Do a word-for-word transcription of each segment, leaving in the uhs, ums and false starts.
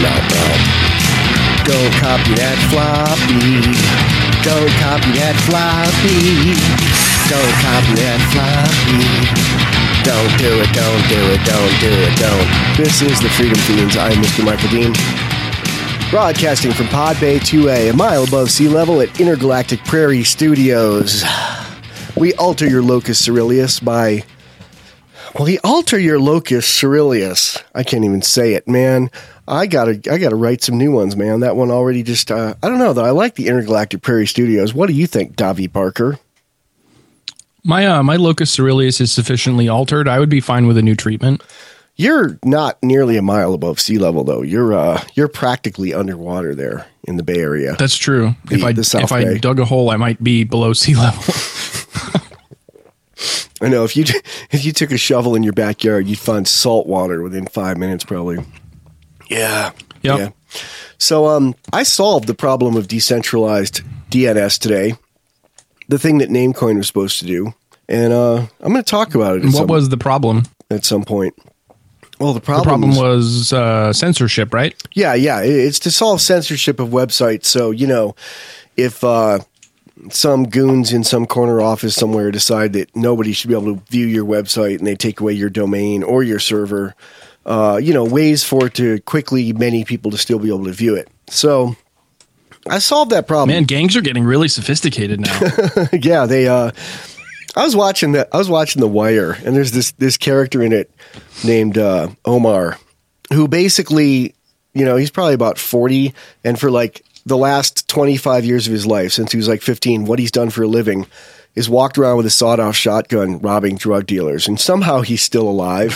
not now. Don't copy that floppy. Don't copy that floppy. Don't copy that floppy. Don't do it, don't do it, don't do it, don't. This is the Freedom Fiends. I'm Mister Michael Dean. Broadcasting from Pod Bay two A, a mile above sea level at Intergalactic Prairie Studios. We alter your locus ceruleus by... Well, we alter your locus ceruleus. I can't even say it, man. I gotta, I gotta write some new ones, man. That one already just... Uh, I don't know, though. I like the Intergalactic Prairie Studios. What do you think, Davi Parker? My uh, my locus ceruleus is sufficiently altered. I would be fine with a new treatment. You're not nearly a mile above sea level, though. You're uh, you're practically underwater there in the Bay Area. That's true. The, if I the South if Bay. I dug a hole, I might be below sea level. I know if you if you took a shovel in your backyard, you'd find salt water within five minutes, probably. Yeah. Yep. Yeah. So um, I solved the problem of decentralized D N S today. The thing that Namecoin was supposed to do. And uh, I'm going to talk about it. What some, was the problem? At some point. Well, the problem, the problem was uh, censorship, right? Yeah, yeah. It's to solve censorship of websites. So, you know, if uh, some goons in some corner office somewhere decide that nobody should be able to view your website and they take away your domain or your server, uh, you know, ways for it to quickly many people to still be able to view it. So I solved that problem. Man, gangs are getting really sophisticated now. Yeah, they. Uh, I was watching the. I was watching The Wire, and there's this this character in it named uh, Omar, who basically, you know, he's probably about forty, and for like the last twenty-five years of his life, since he was like fifteen, what he's done for a living is walked around with a sawed-off shotgun, robbing drug dealers, and somehow he's still alive.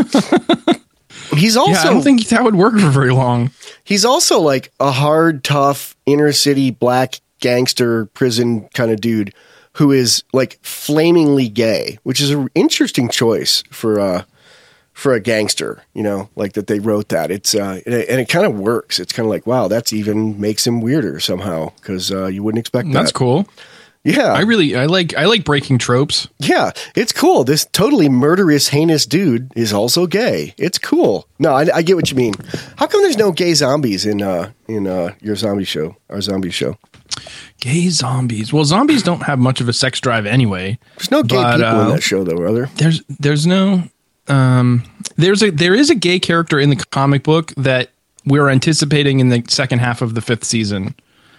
He's also. Yeah, I don't think that would work for very long. He's also like a hard, tough, inner city black gangster prison kind of dude who is like flamingly gay, which is an interesting choice for uh for a gangster, you know, like that they wrote that. It's uh and it, and it kind of works. It's kind of like, wow, that's even makes him weirder somehow because uh, you wouldn't expect that. That's cool. Yeah, I really I like I like breaking tropes. Yeah, it's cool. This totally murderous, heinous dude is also gay. It's cool. No, I, I get what you mean. How come there's no gay zombies in uh in uh your zombie show, our zombie show? Gay zombies. Well, zombies don't have much of a sex drive anyway. There's no gay but, people uh, in that show, though, are there? There's there's no um there's a there is a gay character in the comic book that we're anticipating in the second half of the fifth season.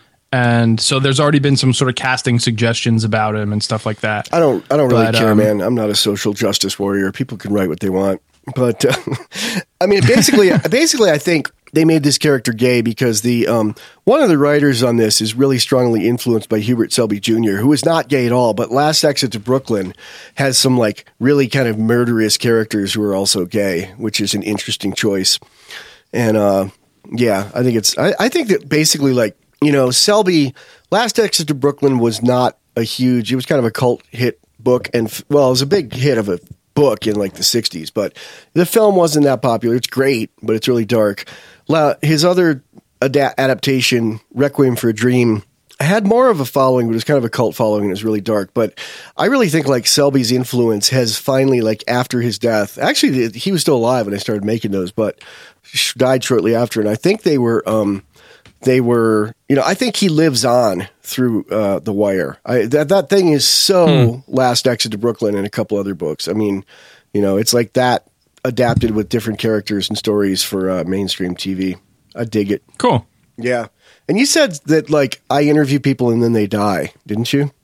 And so there's already been some sort of casting suggestions about him and stuff like that. I don't I don't really but, care, um, man. I'm not a social justice warrior. People can write what they want. But uh, I mean, basically, basically, I think they made this character gay because the um, one of the writers on this is really strongly influenced by Hubert Selby Junior, who is not gay at all. But Last Exit to Brooklyn has some like really kind of murderous characters who are also gay, which is an interesting choice. And uh, yeah, I think it's I, I think that basically like, you know, Selby, Last Exit to Brooklyn was not a huge, it was kind of a cult hit book. And, well, it was a big hit of a book in like the sixties, but the film wasn't that popular. It's great, but it's really dark. His other ad- adaptation, Requiem for a Dream, had more of a following, but it was kind of a cult following. It was really dark. But I really think like Selby's influence has finally, like after his death, actually he was still alive when I started making those, but died shortly after. And I think they were, um, They were, you know, I think he lives on through uh, The Wire. I, that that thing is so hmm. Last Exit to Brooklyn and a couple other books. I mean, you know, it's like that adapted with different characters and stories for uh, mainstream T V. I dig it. Cool. Yeah. And you said that, like, I interview people and then they die, didn't you?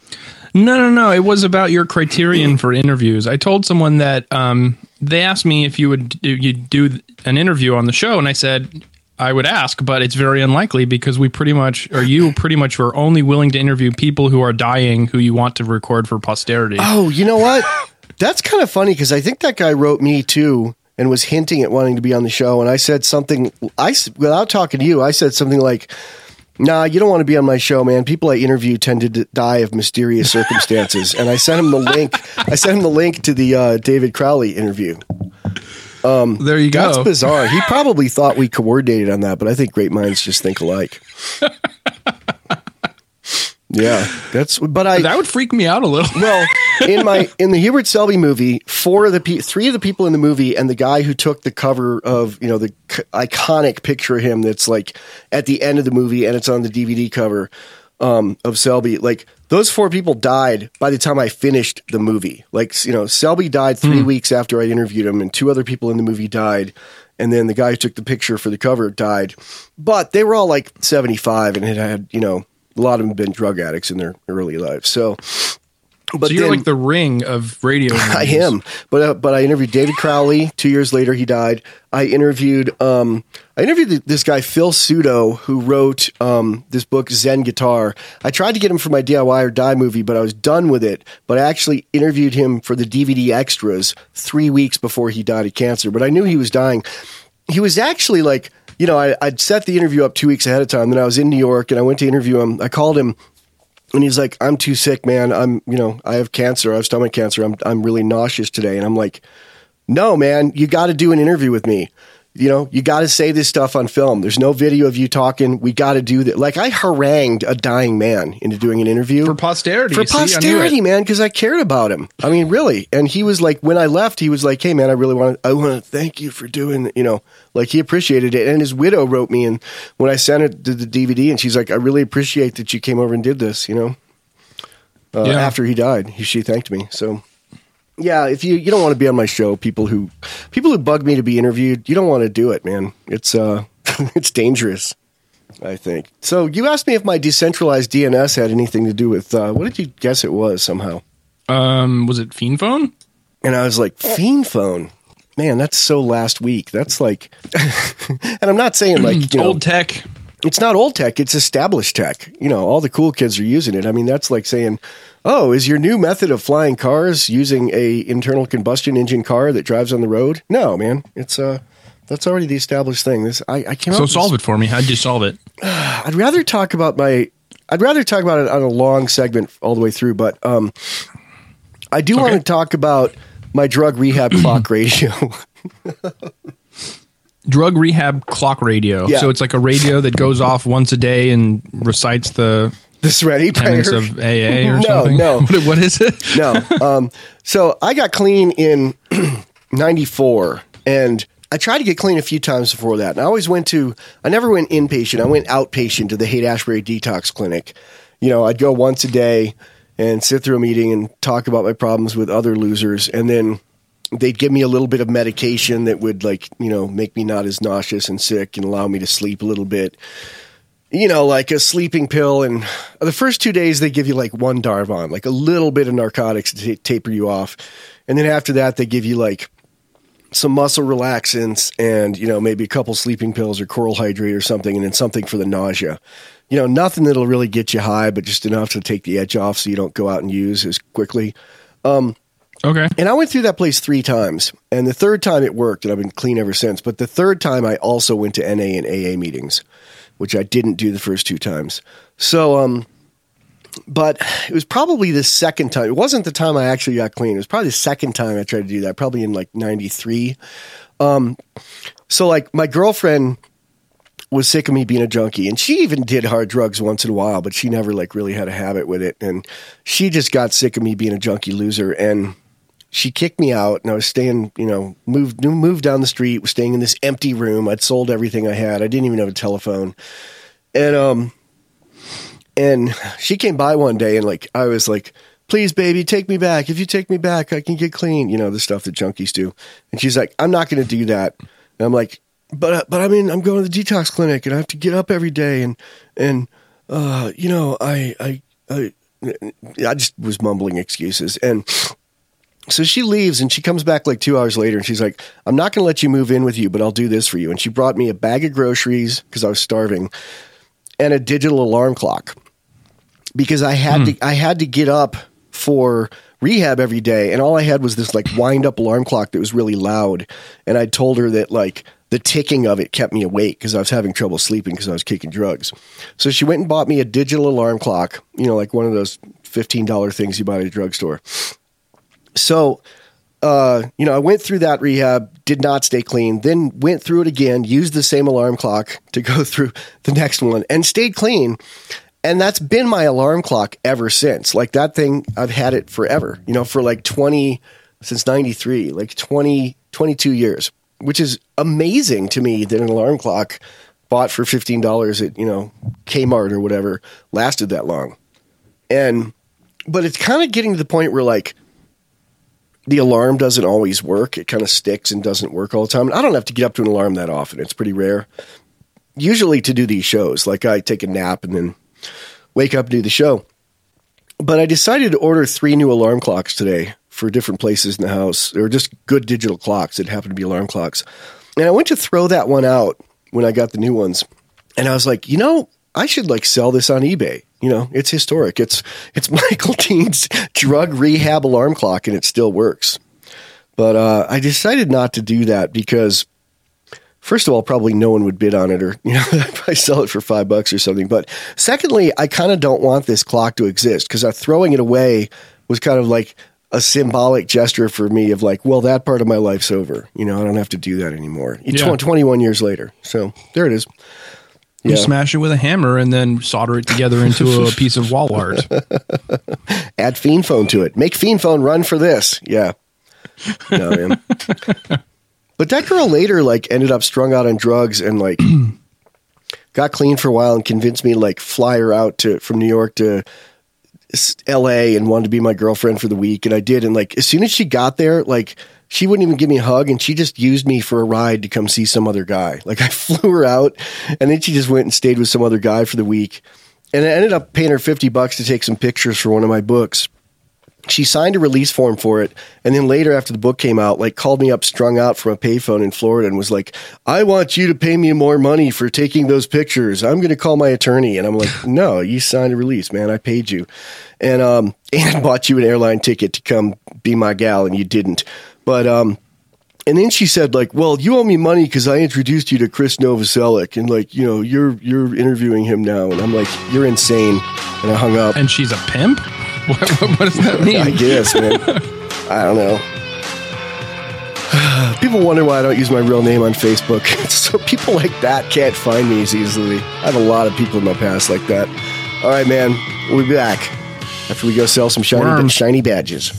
No, no, no. It was about your criterion for interviews. I told someone that um, they asked me if you would do, you'd do an interview on the show, and I said I would ask, but it's very unlikely because we pretty much, or you pretty much were only willing to interview people who are dying who you want to record for posterity. Oh, you know what? That's kind of funny because I think that guy wrote me too and was hinting at wanting to be on the show. And I said something, I, without talking to you, I said something like, nah, you don't want to be on my show, man. People I interview tend to d- die of mysterious circumstances. And I sent him the link. I sent him the link to the uh, David Crowley interview. Um, there you go. That's bizarre. He probably thought we coordinated on that, but I think great minds just think alike. Yeah, that's. But I that would freak me out a little. Well, in my in the Hubert Selby movie, four of the pe- three of the people in the movie, and the guy who took the cover of you know the c- iconic picture of him that's like at the end of the movie, and it's on the D V D cover um, of Selby. Like those four people died by the time I finished the movie. Like you know, Selby died three mm. weeks after I interviewed him, and two other people in the movie died. And then the guy who took the picture for the cover died, but they were all like seventy-five and had had you know. A lot of them have been drug addicts in their early lives. So, but so you're then, like the Ring of radio. I am, but uh, but I interviewed David Crowley. Two years later, he died. I interviewed um, I interviewed this guy Phil Sudo, who wrote um, this book Zen Guitar. I tried to get him for my D I Y or Die movie, but I was done with it. But I actually interviewed him for the D V D extras three weeks before he died of cancer. But I knew he was dying. He was actually like. You know, I, I'd set the interview up two weeks ahead of time. Then I was in New York and I went to interview him. I called him and he's like, I'm too sick, man. I'm, you know, I have cancer. I have stomach cancer. I'm, I'm really nauseous today. And I'm like, no, man, you got to do an interview with me. You know, you got to say this stuff on film. There's no video of you talking. We got to do that. Like I harangued a dying man into doing an interview for posterity. For posterity, man, because I cared about him. I mean, really. And he was like, when I left, he was like, "Hey, man, I really want to. I want to thank you for doing. You know, like he appreciated it." And his widow wrote me, and when I sent it to the D V D, and she's like, "I really appreciate that you came over and did this." You know, uh, yeah. After he died, he, she thanked me. So. Yeah, if you, you don't want to be on my show, people who people who bug me to be interviewed, you don't want to do it, man. It's uh, it's dangerous, I think. So you asked me if my decentralized D N S had anything to do with uh, what did you guess it was somehow? Um, was it Fiend Phone? And I was like, Fiend Phone, man, that's so last week. That's like, and I'm not saying like you know, old tech. It's not old tech. It's established tech. You know, all the cool kids are using it. I mean, that's like saying. Oh, is your new method of flying cars using a internal combustion engine car that drives on the road? No, man. It's uh that's already the established thing. This I, I came So up solve with, it for me. How'd you solve it? I'd rather talk about my I'd rather talk about it on a long segment all the way through, but um I do okay. want to talk about my drug rehab clock radio. Drug rehab clock radio. Yeah. So it's like a radio that goes off once a day and recites the The Serenity Prayer of A A or no, something? No, what, what is it? no. Um, so I got clean in ninety-four, and I tried to get clean a few times before that. And I always went to, I never went inpatient. I went outpatient to the Haight-Ashbury Detox Clinic. You know, I'd go once a day and sit through a meeting and talk about my problems with other losers. And then they'd give me a little bit of medication that would, like, you know, make me not as nauseous and sick and allow me to sleep a little bit. You know, like a sleeping pill. And the first two days, they give you like one Darvon, like a little bit of narcotics to t- taper you off. And then after that, they give you like some muscle relaxants and, you know, maybe a couple sleeping pills or Coral Hydrate or something, and then something for the nausea. You know, nothing that'll really get you high, but just enough to take the edge off so you don't go out and use as quickly. Um, okay. And I went through that place three times. And the third time it worked, and I've been clean ever since. But the third time, I also went to N A and A A meetings, which I didn't do the first two times. So, um, but it was probably the second time. It wasn't the time I actually got clean. It was probably the second time I tried to do that, probably in like ninety-three. Um, so like my girlfriend was sick of me being a junkie, and she even did hard drugs once in a while, but she never like really had a habit with it. And she just got sick of me being a junkie loser, and she kicked me out, and I was staying, you know, moved moved down the street, was staying in this empty room. I'd sold everything I had. I didn't even have a telephone. And um and she came by one day, and like I was like, "Please, baby, take me back. If you take me back, I can get clean." You know, the stuff that junkies do. And she's like, "I'm not going to do that." And I'm like, "But but I mean, I'm going to the detox clinic, and I have to get up every day, and and uh, you know, I I I I just was mumbling excuses." And so she leaves, and she comes back like two hours later, and she's like, "I'm not going to let you move in with you, but I'll do this for you." And she brought me a bag of groceries because I was starving, and a digital alarm clock because I had hmm. to I had to get up for rehab every day, and all I had was this like wind up alarm clock that was really loud. And I told her that like the ticking of it kept me awake because I was having trouble sleeping because I was kicking drugs. So she went and bought me a digital alarm clock, you know, like one of those fifteen dollars things you buy at a drugstore. So, uh, you know, I went through that rehab, did not stay clean, then went through it again, used the same alarm clock to go through the next one and stayed clean. And that's been my alarm clock ever since. Like that thing, I've had it forever, you know, for like twenty, since ninety-three, like twenty, twenty-two years, which is amazing to me that an alarm clock bought for fifteen dollars at, you know, Kmart or whatever lasted that long. And, but it's kind of getting to the point where like the alarm doesn't always work. It kind of sticks and doesn't work all the time. And I don't have to get up to an alarm that often. It's pretty rare. Usually to do these shows, like I take a nap and then wake up and do the show. But I decided to order three new alarm clocks today for different places in the house. They were just good digital clocks that happen to be alarm clocks. And I went to throw that one out when I got the new ones. And I was like, you know, I should like sell this on eBay. You know, it's historic. It's it's Michael Dean's drug rehab alarm clock, and it still works. But uh, I decided not to do that because, first of all, probably no one would bid on it, or you know, I'd probably sell it for five bucks or something. But secondly, I kind of don't want this clock to exist because throwing it away was kind of like a symbolic gesture for me of like, well, that part of my life's over. You know, I don't have to do that anymore. Yeah. twenty-one years later. So there it is. You Yeah. smash it with a hammer and then solder it together into a piece of wall art. Add Fiend Phone to it. Make Fiend Phone run for this. Yeah. No, man. But that girl later like ended up strung out on drugs and like got clean for a while and convinced me to like fly her out to from New York to L A and wanted to be my girlfriend for the week. And I did. And like as soon as she got there, like she wouldn't even give me a hug, and she just used me for a ride to come see some other guy. Like I flew her out, and then she just went and stayed with some other guy for the week. And I ended up paying her fifty bucks to take some pictures for one of my books. She signed a release form for it, and then later after the book came out, like called me up strung out from a payphone in Florida and was like, I want you to pay me more money for taking those pictures. I'm going to call my attorney. And I'm like, no, you signed a release, man. I paid you. And, um, and bought you an airline ticket to come be my gal, and you didn't. But, um, and then she said like, well, you owe me money because I introduced you to Chris Novoselic, and like, you know, you're, you're interviewing him now. And I'm like, you're insane. And I hung up. And she's a pimp? What, what, what does that mean? I guess, man. I don't know. People wonder why I don't use my real name on Facebook. So people like that can't find me as easily. I have a lot of people in my past like that. All right, man. We'll be back after we go sell some shiny, shiny badges.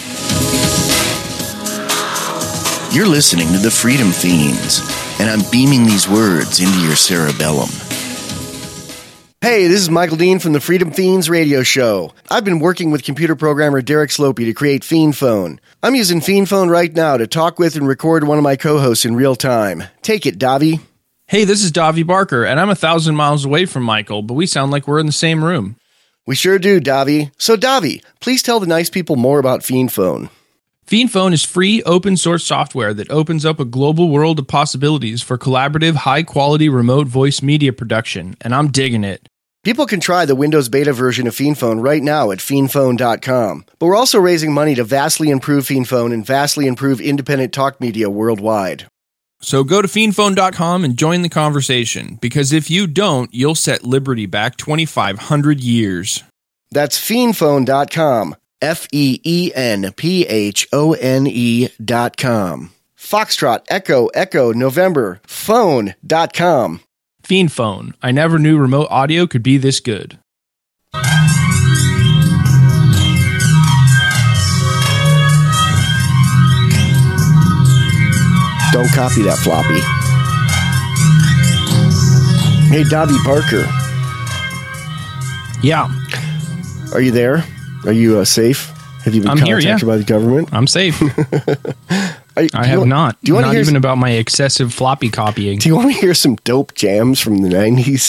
You're listening to the Freedom Fiends, and I'm beaming these words into your cerebellum. Hey, this is Michael Dean from the Freedom Fiends radio show. I've been working with computer programmer Derek Slopey to create Fiend Phone. I'm using Fiend Phone right now to talk with and record one of my co-hosts in real time. Take it, Davi. Hey, this is Davi Barker, and I'm a thousand miles away from Michael, but we sound like we're in the same room. We sure do, Davi. So, Davi, please tell the nice people more about Fiend Phone. Fiend Phone is free, open-source software that opens up a global world of possibilities for collaborative, high-quality remote voice media production, and I'm digging it. People can try the Windows beta version of Fiend Phone right now at fiend phone dot com. But we're also raising money to vastly improve Fiend Phone and vastly improve independent talk media worldwide. So go to fiend phone dot com and join the conversation, because if you don't, you'll set liberty back twenty-five hundred years. That's fiend phone dot com. F E E N P H O N E dot com. Foxtrot, Echo, Echo, November, phone dot com. Fiend Phone. I never knew remote audio could be this good. Don't copy that floppy. Hey, Davi Barker. Yeah. Are you there? Are you uh, safe? Have you been I'm contacted here, yeah. by the government? I'm safe. I, I have you, not. Do you not hear even some, about my excessive floppy copying. Do you want to hear some dope jams from the nineties?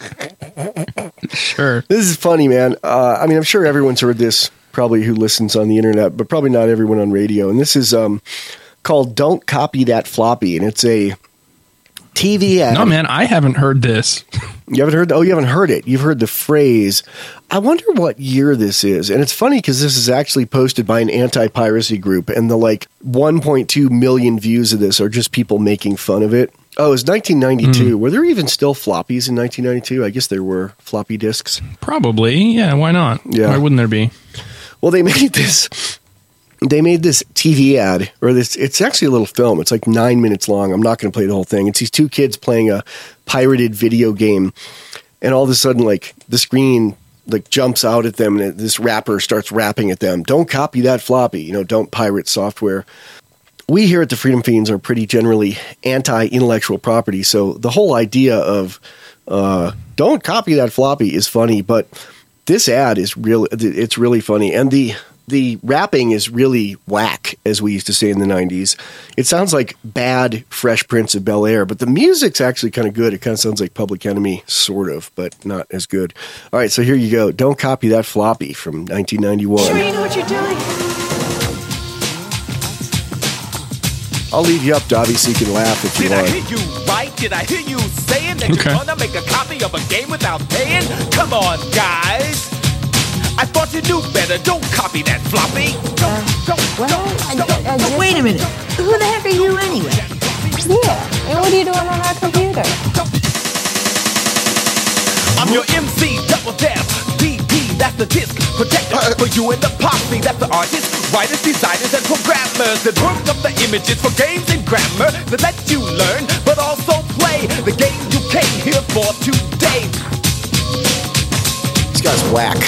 Sure. This is funny, man. Uh, I mean, I'm sure everyone's heard this, probably who listens on the internet, but probably not everyone on radio. And this is um, called Don't Copy That Floppy, and it's a T V ad. No, man, I haven't heard this. You haven't heard? Oh, you haven't heard it. You've heard the phrase. I wonder what year this is. And it's funny because this is actually posted by an anti-piracy group, and the like one point two million views of this are just people making fun of it. Oh, it was nineteen ninety-two. Mm. Were there even still floppies in nineteen ninety-two? I guess there were floppy disks. Probably. Yeah, why not? Yeah. Why wouldn't there be? Well, they made this... They made this T V ad, or this, it's actually a little film. It's like nine minutes long. I'm not going to play the whole thing. It's these two kids playing a pirated video game. and all of a sudden, like the screen like jumps out at them, and this rapper starts rapping at them. Don't copy that floppy. You know, don't pirate software. We here at the Freedom Fiends are pretty generally anti-intellectual property, so the whole idea of uh, don't copy that floppy is funny, but this ad is really, it's really funny. And the the rapping is really whack, as we used to say in the nineties. It sounds like bad Fresh Prince of Bel-Air, but the music's actually kind of good. It kind of sounds like Public Enemy, sort of, but not as good. All right, so here you go. Don't copy that floppy from nineteen ninety-one. Sure you know what you're doing? I'll leave you up, Dobby, so you can laugh if you Did want. I hear you right? Did I hear you saying that Okay. you're gonna make a copy of a game without paying? Come on, guys. I thought you knew better. Don't copy that floppy. Don't, don't, Well, I, don't, I, I don't, just, wait a minute. Who the heck are you anyway? Yeah, and what are you doing on our computer? I'm your M C, double death. D P, that's the disc protector for you and the posse. That's the artists, writers, designers, and programmers that work up the images for games and grammar that let you learn, but also play the game you came here for today. This guy's whack.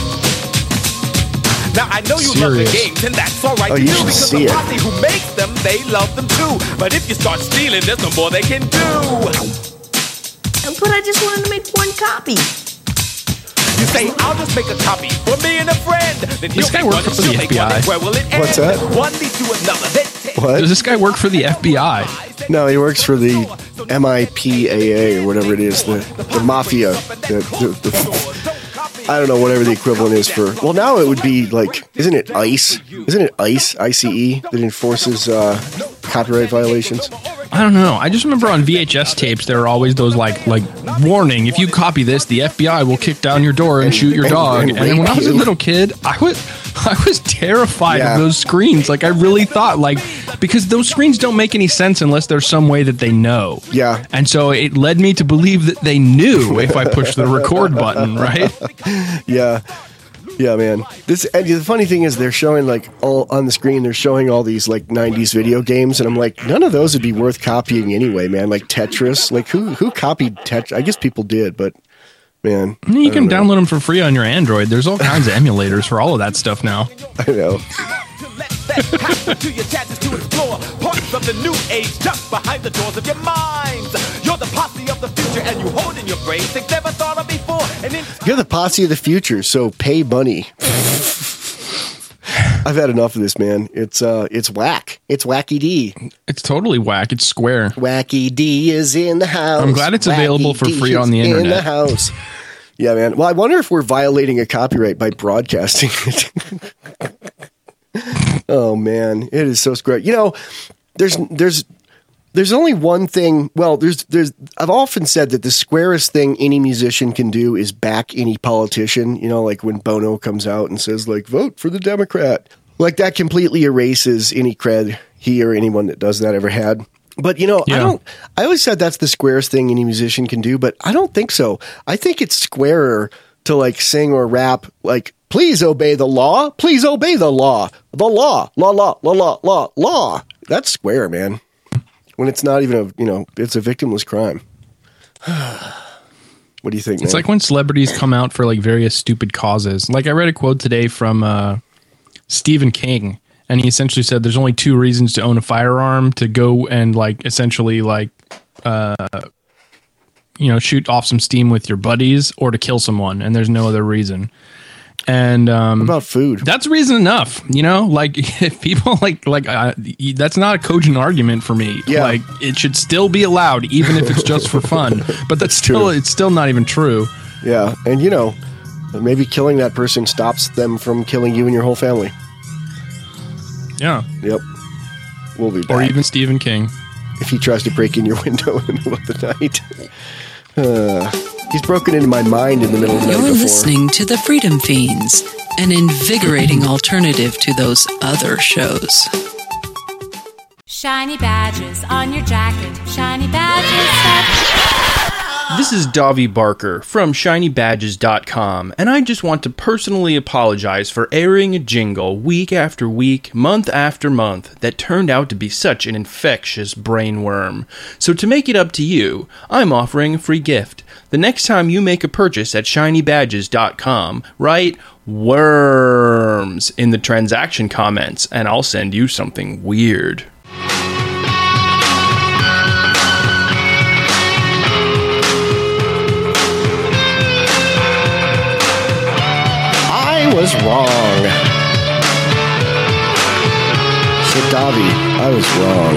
Now I know you love the Serious. games, and that's alright Oh, to you do should because see the it. posse who makes them, they love them too. But if you start stealing, there's no more they can do. But I just wanted to make one copy. You say, I'll just make a copy for me and a friend. Then This he'll guy make worked one, and for the she'll F make B I. one, and where will it end? What's that? One leads to another. Then ten. What? Does this guy work for the F B I? No, he works for the M I P A A or whatever it is, the, the mafia. The, the, the, I don't know, whatever the equivalent is for. Well, now it would be like, isn't it ICE? Isn't it ICE, I C E, that enforces uh, copyright violations? I don't know. I just remember on V H S tapes there were always those like like warning: if you copy this, the F B I will kick down your door and, And- shoot your and- dog. and And, when rape I was a you. little kid, I was I was terrified Yeah. of those screens. Like I really thought like because those screens don't make any sense unless there's some way that they know. Yeah. And so it led me to believe that they knew if I pushed the record button, right? Yeah. Yeah, man. This and the funny thing is they're showing like all on the screen, they're showing all these like nineties video games, and I'm like, none of those would be worth copying anyway, man. Like Tetris. Like who who copied Tetris? I guess people did, but man. You I can don't know. download them for free on your Android. There's all kinds of emulators for all of that stuff now. I know. To let that happen to your chances to explore parts of the new age just behind the doors of your minds. You're the posse of the future, and you hold in your brain things never thought of before. And in You're the posse of the future, so pay money. I've had enough of this, man. It's uh, it's whack. It's wacky D. It's totally whack. It's square. Wacky D is in the house. I'm glad it's available Wacky for D free on the is In internet. the house. Yeah, man. Well, I wonder if we're violating a copyright by broadcasting it. Oh man, it is so square. You know, there's there's there's only one thing. Well, there's there's I've often said that the squarest thing any musician can do is back any politician. You know, like when Bono comes out and says like vote for the Democrat. Like that completely erases any cred he or anyone that does that ever had. But you know, I Yeah. don't I always said that's the squarest thing any musician can do, but I don't think so. I think it's squarer to like sing or rap like please obey the law. Please obey the law. The law. Law, law, law, law, law, law. That's square, man. When it's not even a, you know, it's a victimless crime. What do you think, It's man? like when celebrities come out for like various stupid causes. Like I read a quote today from uh, Stephen King, and he essentially said there's only two reasons to own a firearm: to go and like essentially like uh, you know shoot off some steam with your buddies, or to kill someone. And there's no other reason. And um, What about food? that's reason enough, you know. Like if people like like uh, that's not a cogent argument for me. Yeah. Like it should still be allowed, even if it's just for fun. But that's still true. it's still not even true. Yeah, and you know, maybe killing that person stops them from killing you and your whole family. Yeah, Yep. We'll be back. or even Stephen King. if he tries to break in your window in the middle of the night. Uh, he's broken into my mind in the middle of the night You're before. listening to The Freedom Fiends, an invigorating alternative to those other shows. Shiny badges on your jacket, shiny badges. This is Davi Barker from shiny badges dot com, and I just want to personally apologize for airing a jingle week after week, month after month, that turned out to be such an infectious brainworm. So to make it up to you, I'm offering a free gift. the next time you make a purchase at shiny badges dot com, write worms in the transaction comments, and I'll send you something weird. I was wrong. So, Davi, I was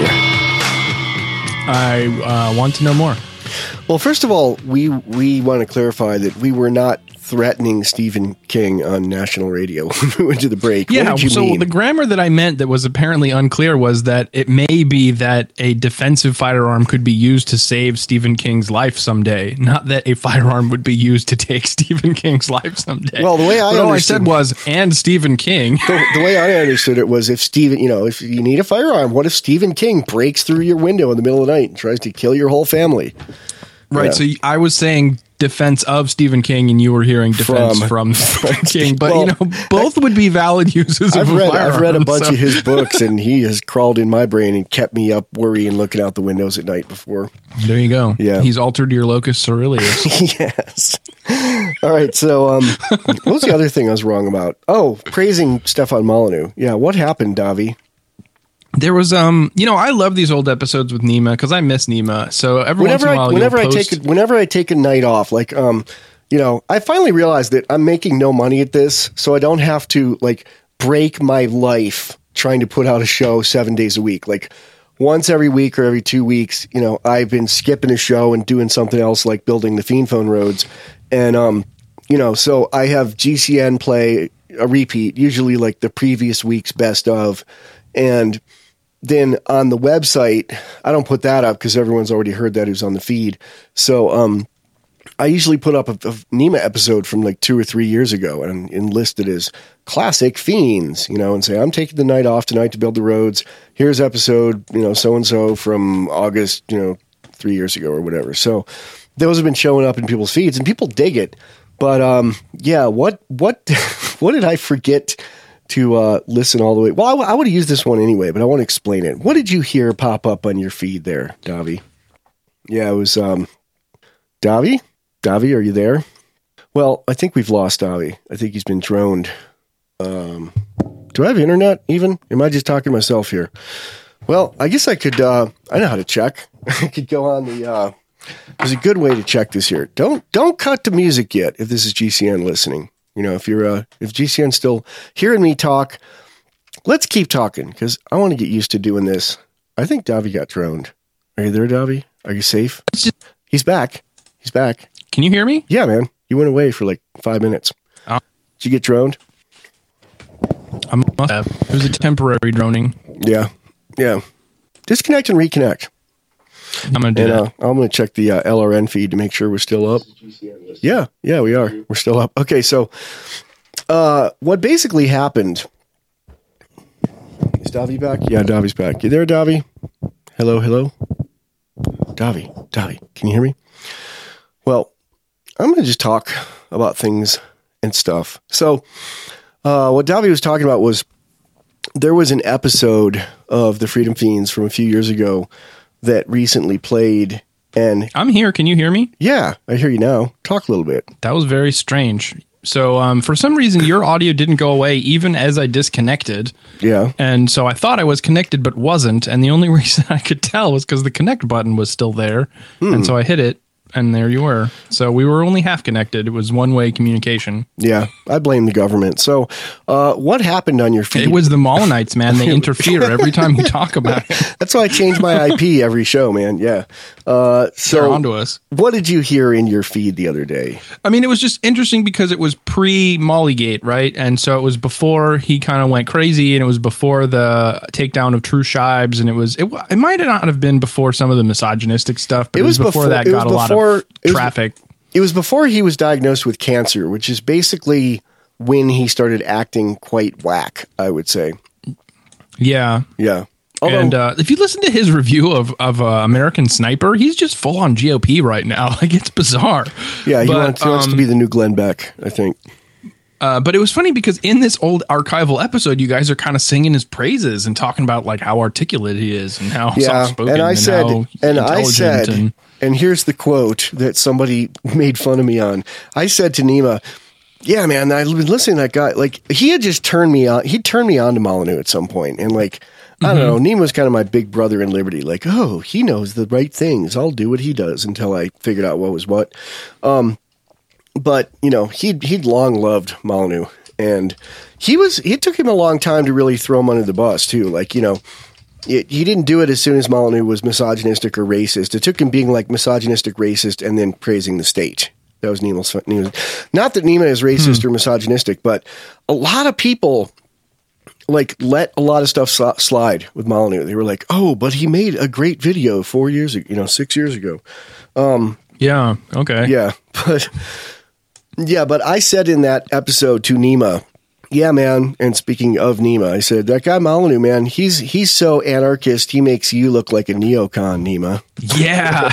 wrong. I uh, want to know more. Well, first of all, we we want to clarify that we were not threatening Stephen King on national radio when we went to the break. Yeah, what did you so mean? the grammar that I meant that was apparently unclear was that it may be that a defensive firearm could be used to save Stephen King's life someday, not that a firearm would be used to take Stephen King's life someday. Well, the way I but all I understood said was, and Stephen King. the, the way I understood it was if Stephen, you know, if you need a firearm, what if Stephen King breaks through your window in the middle of the night and tries to kill your whole family? Right, Yeah. so I was saying defense of Stephen King, and you were hearing defense from, From- Stephen King. But Well, you know, both would be valid uses I've of a read firearm. I've read a bunch so- of his books, and he has crawled in my brain and kept me up worrying, looking out the windows at night before. There you go. Yeah. He's altered your locus coeruleus. Yes. All right. So, um, what was the other thing I was wrong about? Oh, praising Stefan Molyneux. Yeah. What happened, Davi? There was, um, you know, I love these old episodes with Nima because I miss Nima. So every Whenever once in a I while, whenever I you'll take post- a, whenever I take a night off, like um, you know, I finally realized that I'm making no money at this, so I don't have to like break my life trying to put out a show seven days a week. Like once every week or every two weeks, you know, I've been skipping a show and doing something else like building the Fiend Phone roads, and um, you know, so I have G C N play a repeat, usually like the previous week's best of, and then on the website, I don't put that up because everyone's already heard that who's on the feed. So um, I usually put up a, a Nima episode from like two or three years ago and enlist it as classic Fiends, you know, and say, I'm taking the night off tonight to build the roads. Here's episode, you know, so-and-so from August, you know, three years ago or whatever. So those have been showing up in people's feeds and people dig it. But um, yeah, what, what, what did I forget to uh, listen all the way? Well, I, w- I would have used this one anyway, but I want to explain it. What did you hear pop up on your feed there, Davi? Yeah, it was um, Davi? Davi, are you there? Well, I think we've lost Davi. I think he's been droned. Um, do I have internet even? Am I just talking to myself here? Well, I guess I could, uh, I know how to check. I could go on the, uh, there's a good way to check this here. Don't, don't cut to music yet if this is G C N listening. You know, if you're, uh, if G C N's still hearing me talk, let's keep talking because I want to get used to doing this. I think Davi got droned. Are you there, Davi? Are you safe? He's back. He's back. Can you hear me? Yeah, man. You went away for like five minutes. Oh. Did you get droned? I must have. It was a temporary droning. Yeah. Yeah. Disconnect and reconnect. I'm going to do And that. uh, I'm going to check the uh, L R N feed to make sure we're still up. Yeah. Yeah, we are. We're still up. Okay. So uh, what basically happened. Is Davi back? Yeah, Davi's back. You there, Davi? Hello, hello? Davi, Davi, can you hear me? Well, I'm going to just talk about things and stuff. So, uh, what Davi was talking about was there was an episode of the Freedom Fiends from a few years ago that recently played. And I'm here. Can you hear me? Yeah, I hear you now. Talk a little bit. That was very strange. So, um, for some reason, your audio didn't go away even as I disconnected. Yeah. And so I thought I was connected, but wasn't. And the only reason I could tell was because the connect button was still there. Hmm. And so I hit it, and there you were. So we were only half connected. It was one-way communication. Yeah, I blame the government. So, uh, what happened on your feed? It was the Molinites, man. They interfere every time you talk about it. That's why I change my I P every show, man. Yeah. Uh, so, They're onto us. What did you hear in your feed the other day? I mean, it was just interesting because it was pre-Mollygate, right? And so it was before he kind of went crazy, and it was before the takedown of True Shibes, and it was it, it might not have been before some of the misogynistic stuff, but it, it was, was before, before that got a lot of traffic. It was, it was before he was diagnosed with cancer, which is basically when he started acting quite whack, I would say. Yeah. Yeah. Although, and uh, if you listen to his review of, of uh, American Sniper, he's just full on G O P right now. Like, it's bizarre. Yeah, he, but, wants, he wants um, to be the new Glenn Beck, I think. Uh, but it was funny because in this old archival episode, you guys are kind of singing his praises and talking about like how articulate he is and how yeah, soft spoken and I and said, how and I said, and, And here's the quote that somebody made fun of me on. I said to Nima, yeah, man, I've been listening to that guy. Like, he had just turned me on. He turned me on to Molyneux at some point. And, like, I don't know, Nima was kind of my big brother in Liberty. Like, oh, he knows the right things. I'll do what he does until I figured out what was what. Um, but, you know, he'd, he'd long loved Molyneux. And he was, it took him a long time to really throw him under the bus, too. Like, you know, it, he didn't do it as soon as Molyneux was misogynistic or racist. It took him being, like, misogynistic, racist, and then praising the state. That was Nima's, Nima's. Not that Nima is racist hmm. or misogynistic, but a lot of people like let a lot of stuff sl- slide with Molyneux. They were like, "Oh, but he made a great video four years ago, you know, six years ago." Um, yeah. Okay. Yeah, but yeah, but I said in that episode to Nima, "Yeah, man." And speaking of Nima, I said that guy Molyneux, man, he's he's so anarchist. He makes you look like a neocon, Nima. Yeah.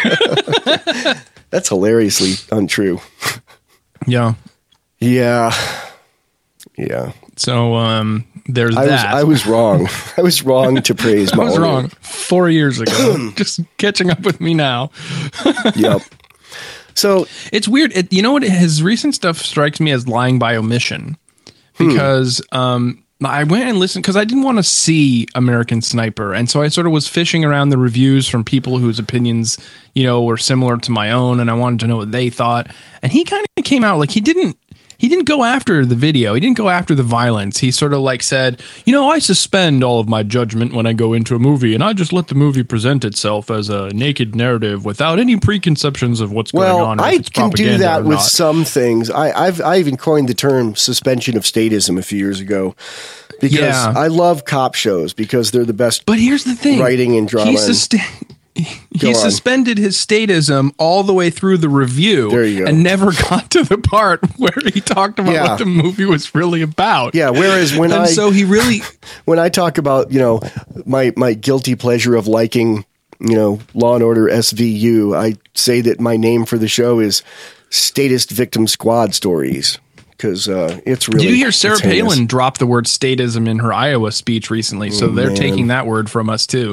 That's hilariously untrue. Yeah. Yeah. Yeah. So um, there's I that. Was, I was wrong. I was wrong to praise Molyneux. I was wrong four years ago. Just catching up with me now. Yep. So it's weird. It, you know what? His recent stuff strikes me as lying by omission because hmm. um, I went and listened because I didn't want to see American Sniper. And so I sort of was fishing around the reviews from people whose opinions, you know, were similar to my own. And I wanted to know what they thought. And he kind of came out like he didn't. He didn't go after the video. He didn't go after the violence. He sort of like said, you know, I suspend all of my judgment when I go into a movie, and I just let the movie present itself as a naked narrative without any preconceptions of what's well, going on. Well, I can do that with some things. I, I've I even coined the term suspension of statism a few years ago because yeah. I love cop shows because they're the best. But here's the thing: writing and drama. He sustain- He suspended his statism all the way through the review there you go. and never got to the part where he talked about yeah. what the movie was really about. Yeah, whereas when and I so he really when I talk about, you know, my my guilty pleasure of liking, you know, Law and Order S V U, I say that my name for the show is Statist Victim Squad Stories. Because uh, it's really. Did you hear Sarah Palin drop the word statism in her Iowa speech recently? So oh, they're man. taking that word from us too.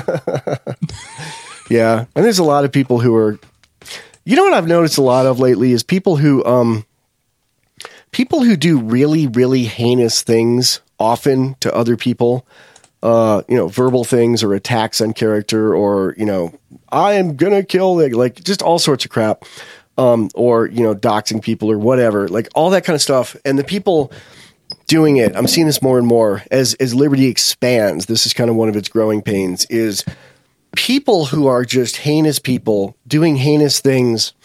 Yeah, and there's a lot of people who are. You know what I've noticed a lot of lately is people who um. People who do really, really heinous things often to other people, uh, you know, verbal things or attacks on character, or you know, I am gonna kill, like just all sorts of crap. Um, or, you know, doxing people or whatever, like all that kind of stuff. And the people doing it, I'm seeing this more and more as, as Liberty expands. This is kind of one of its growing pains is people who are just heinous people doing heinous things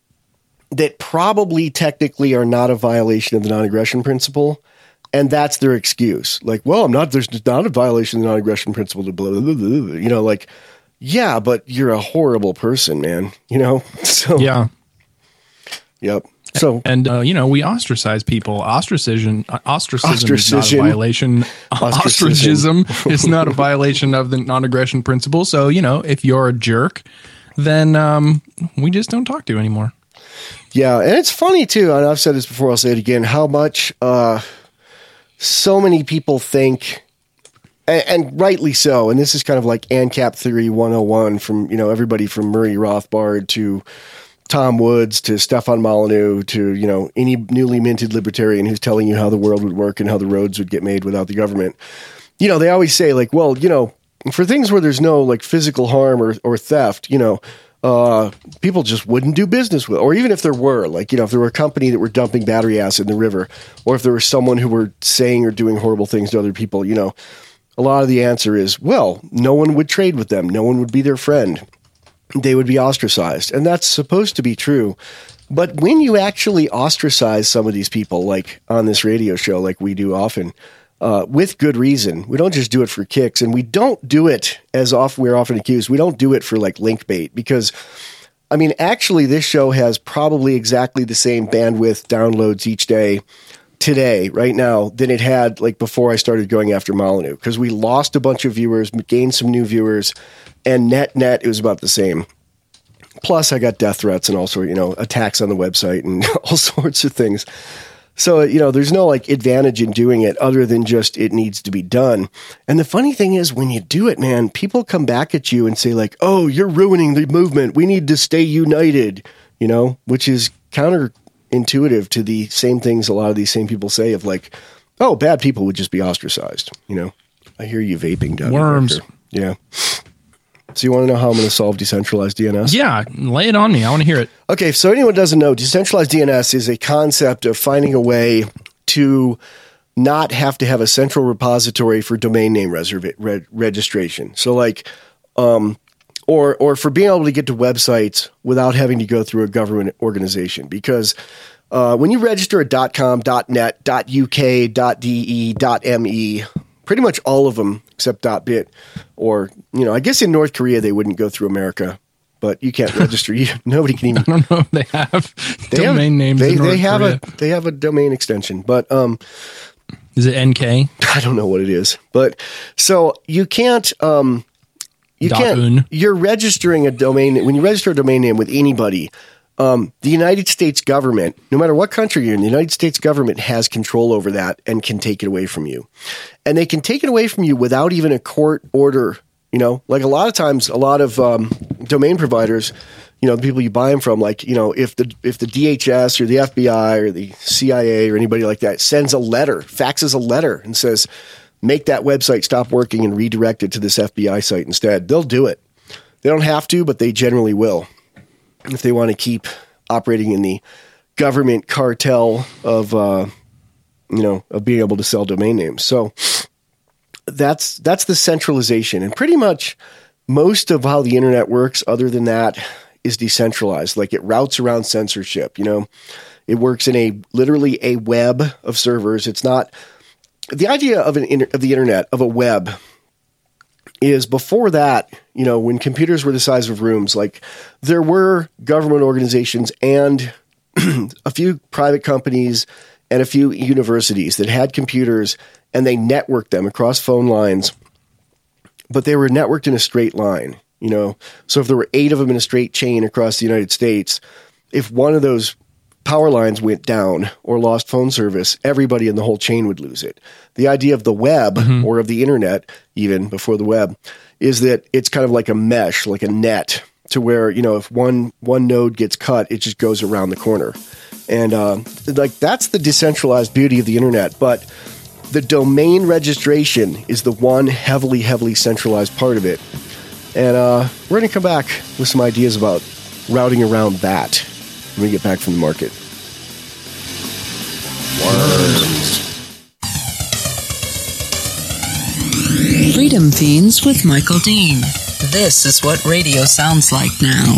that probably technically are not a violation of the non-aggression principle. And that's their excuse. Like, well, I'm not, there's not a violation of the non-aggression principle to blah, blah, blah, blah. You know, like, yeah, but you're a horrible person, man. You know? So, yeah. Yep. So and uh, you know, we ostracize people. Ostracism, ostracism, ostracism is not a violation. Ostracism is not a violation of the non-aggression principle. So you know, if you're a jerk, then um, we just don't talk to you anymore. Yeah, and it's funny too. And I've said this before. I'll say it again. How much uh, so many people think. And, and rightly so. And this is kind of like ANCAP theory one oh one from, you know, everybody from Murray Rothbard to Tom Woods to Stefan Molyneux to, you know, any newly minted libertarian who's telling you how the world would work and how the roads would get made without the government. You know, they always say like, well, you know, for things where there's no like physical harm or, or theft, you know, uh, people just wouldn't do business with, or even if there were, like, you know, if there were a company that were dumping battery acid in the river, or if there was someone who were saying or doing horrible things to other people, you know, a lot of the answer is, well, no one would trade with them. No one would be their friend. They would be ostracized. And that's supposed to be true. But when you actually ostracize some of these people, like on this radio show, like we do often, uh, with good reason, we don't just do it for kicks. And we don't do it as often, we're often accused. We don't do it for like link bait because, I mean, actually this show has probably exactly the same bandwidth downloads each day today, right now, than it had like before I started going after Molyneux, because we lost a bunch of viewers, gained some new viewers, and net net it was about the same. Plus I got death threats and also, you know, attacks on the website and all sorts of things. So, you know, there's no like advantage in doing it other than just it needs to be done. And the funny thing is when you do it, man, people come back at you and say like, oh, you're ruining the movement. We need to stay united, you know, which is counterintuitive to the same things a lot of these same people say of like, oh, bad people would just be ostracized. You know, I hear you vaping down Worms. Yeah. So you want to know how I'm going to solve decentralized D N S? Yeah, lay it on me. I want to hear it. Okay, so anyone who doesn't know, decentralized D N S is a concept of finding a way to not have to have a central repository for domain name reserva- re- registration. So like, um, or or for being able to get to websites without having to go through a government organization. Because uh, when you register at .com, .net, .uk, .de, .me, pretty much all of them except .bit, or, you know, I guess in North Korea they wouldn't go through America, but you can't register. You, nobody can even. I don't know if they have they domain have, names They, in North they have Korea. a they have a domain extension, but um, is it N K? I don't know what it is, but so you can't um, you Dot can't. un. You're registering a domain when you register a domain name with anybody. Um, the United States government, no matter what country you're in, the United States government has control over that and can take it away from you. And they can take it away from you without even a court order. You know, like a lot of times, a lot of um, domain providers, you know, the people you buy them from, like, you know, if the if the D H S or the F B I or the C I A or anybody like that sends a letter, faxes a letter and says, make that website stop working and redirect it to this F B I site instead, they'll do it. They don't have to, but they generally will, if they want to keep operating in the government cartel of, uh, you know, of being able to sell domain names. So that's that's the centralization. And pretty much most of how the internet works, other than that, is decentralized. Like it routes around censorship. You know, it works in a literally a web of servers. It's not the idea of an inter, of the internet of a web. Is before that, you know, when computers were the size of rooms, like there were government organizations and a few private companies and a few universities that had computers and they networked them across phone lines, but they were networked in a straight line, you know. So if there were eight of them in a straight chain across the United States, if one of those power lines went down or lost phone service, everybody in the whole chain would lose it. The idea of the web mm-hmm. or of the internet, even before the web, is that it's kind of like a mesh, like a net, to where, you know, if one one node gets cut, it just goes around the corner. And uh, like that's the decentralized beauty of the internet. But the domain registration is the one heavily, heavily centralized part of it. And uh, we're going to come back with some ideas about routing around that when we get back from the market. Worms. Freedom Fiends with Michael Dean. This is what radio sounds like now.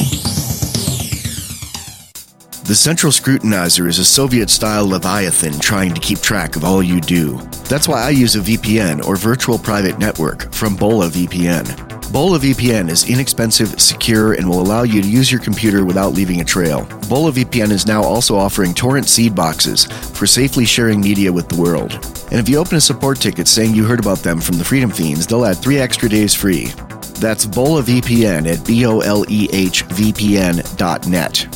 The Central Scrutinizer is a Soviet-style Leviathan trying to keep track of all you do. That's why I use a V P N, or Virtual Private Network, from Bola V P N. Bola V P N is inexpensive, secure, and will allow you to use your computer without leaving a trail. Bola V P N is now also offering torrent seed boxes for safely sharing media with the world. And if you open a support ticket saying you heard about them from the Freedom Fiends, they'll add three extra days free. That's Bola V P N at B O L E H V P N dot net.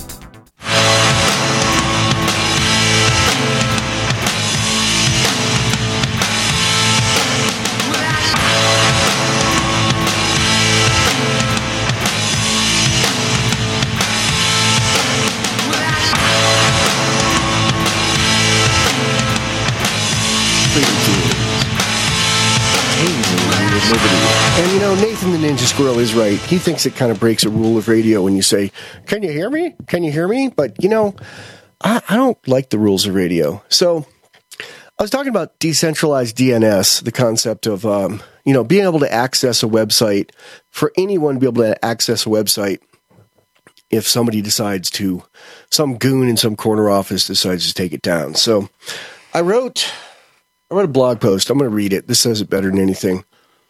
And, you know, Nathan the Ninja Squirrel is right. He thinks it kind of breaks a rule of radio when you say, can you hear me? Can you hear me? But, you know, I, I don't like the rules of radio. So I was talking about decentralized D N S, the concept of, um, you know, being able to access a website, for anyone to be able to access a website if somebody decides to, some goon in some corner office decides to take it down. So I wrote, I wrote a blog post. I'm going to read it. This says it better than anything.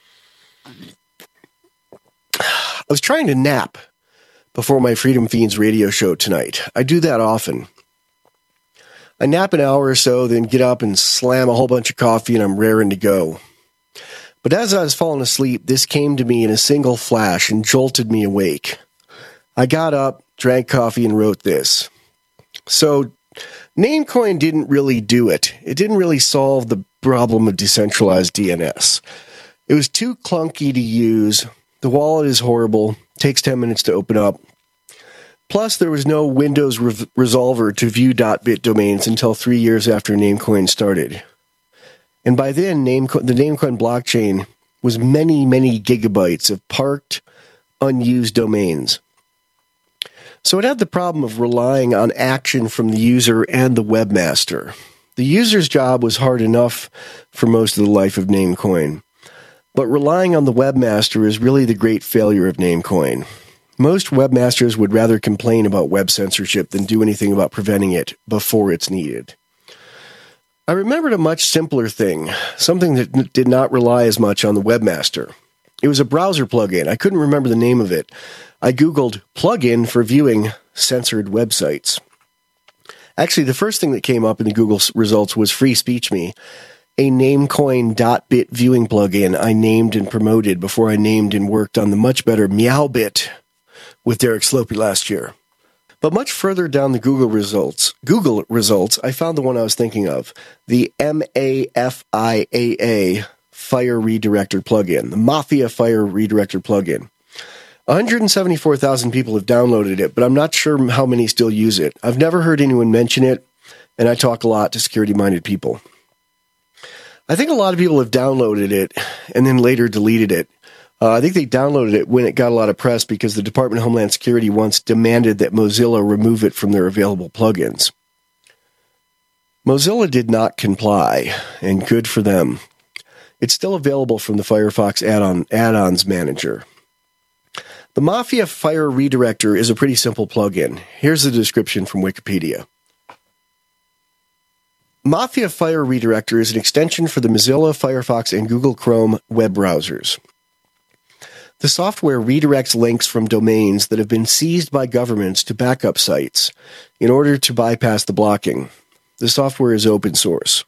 I was trying to nap before my Freedom Fiends radio show tonight. I do that often. I nap an hour or so, then get up and slam a whole bunch of coffee, and I'm raring to go. But as I was falling asleep, this came to me in a single flash and jolted me awake. I got up, drank coffee, and wrote this. So Namecoin didn't really do it. It didn't really solve the problem of decentralized D N S. It was too clunky to use. The wallet is horrible. Takes ten minutes to open up. Plus, there was no Windows re- resolver to view .bit domains until three years after Namecoin started. And by then, Nameco- the Namecoin blockchain was many, many gigabytes of parked, unused domains. So it had the problem of relying on action from the user and the webmaster. The user's job was hard enough for most of the life of Namecoin. But relying on the webmaster is really the great failure of Namecoin. Most webmasters would rather complain about web censorship than do anything about preventing it before it's needed. I remembered a much simpler thing, something that n- did not rely as much on the webmaster. It was a browser plugin. I couldn't remember the name of it. I Googled plugin for viewing censored websites. Actually, the first thing that came up in the Google results was Free Speech Me, a Namecoin.bit viewing plugin I named and promoted before I named and worked on the much better Meowbit with Derek Slopey last year. But much further down the Google results, Google results, I found the one I was thinking of, the M A F I A A Fire Redirector plugin, the Mafia Fire Redirector plugin. one hundred seventy-four thousand people have downloaded it, but I'm not sure how many still use it. I've never heard anyone mention it, and I talk a lot to security-minded people. I think a lot of people have downloaded it and then later deleted it. Uh, I think they downloaded it when it got a lot of press because the Department of Homeland Security once demanded that Mozilla remove it from their available plugins. Mozilla did not comply, and good for them. It's still available from the Firefox add-on add-ons manager. The Mafia Fire Redirector is a pretty simple plugin. Here's the description from Wikipedia. Mafia Fire Redirector is an extension for the Mozilla, Firefox, and Google Chrome web browsers. The software redirects links from domains that have been seized by governments to backup sites in order to bypass the blocking. The software is open source.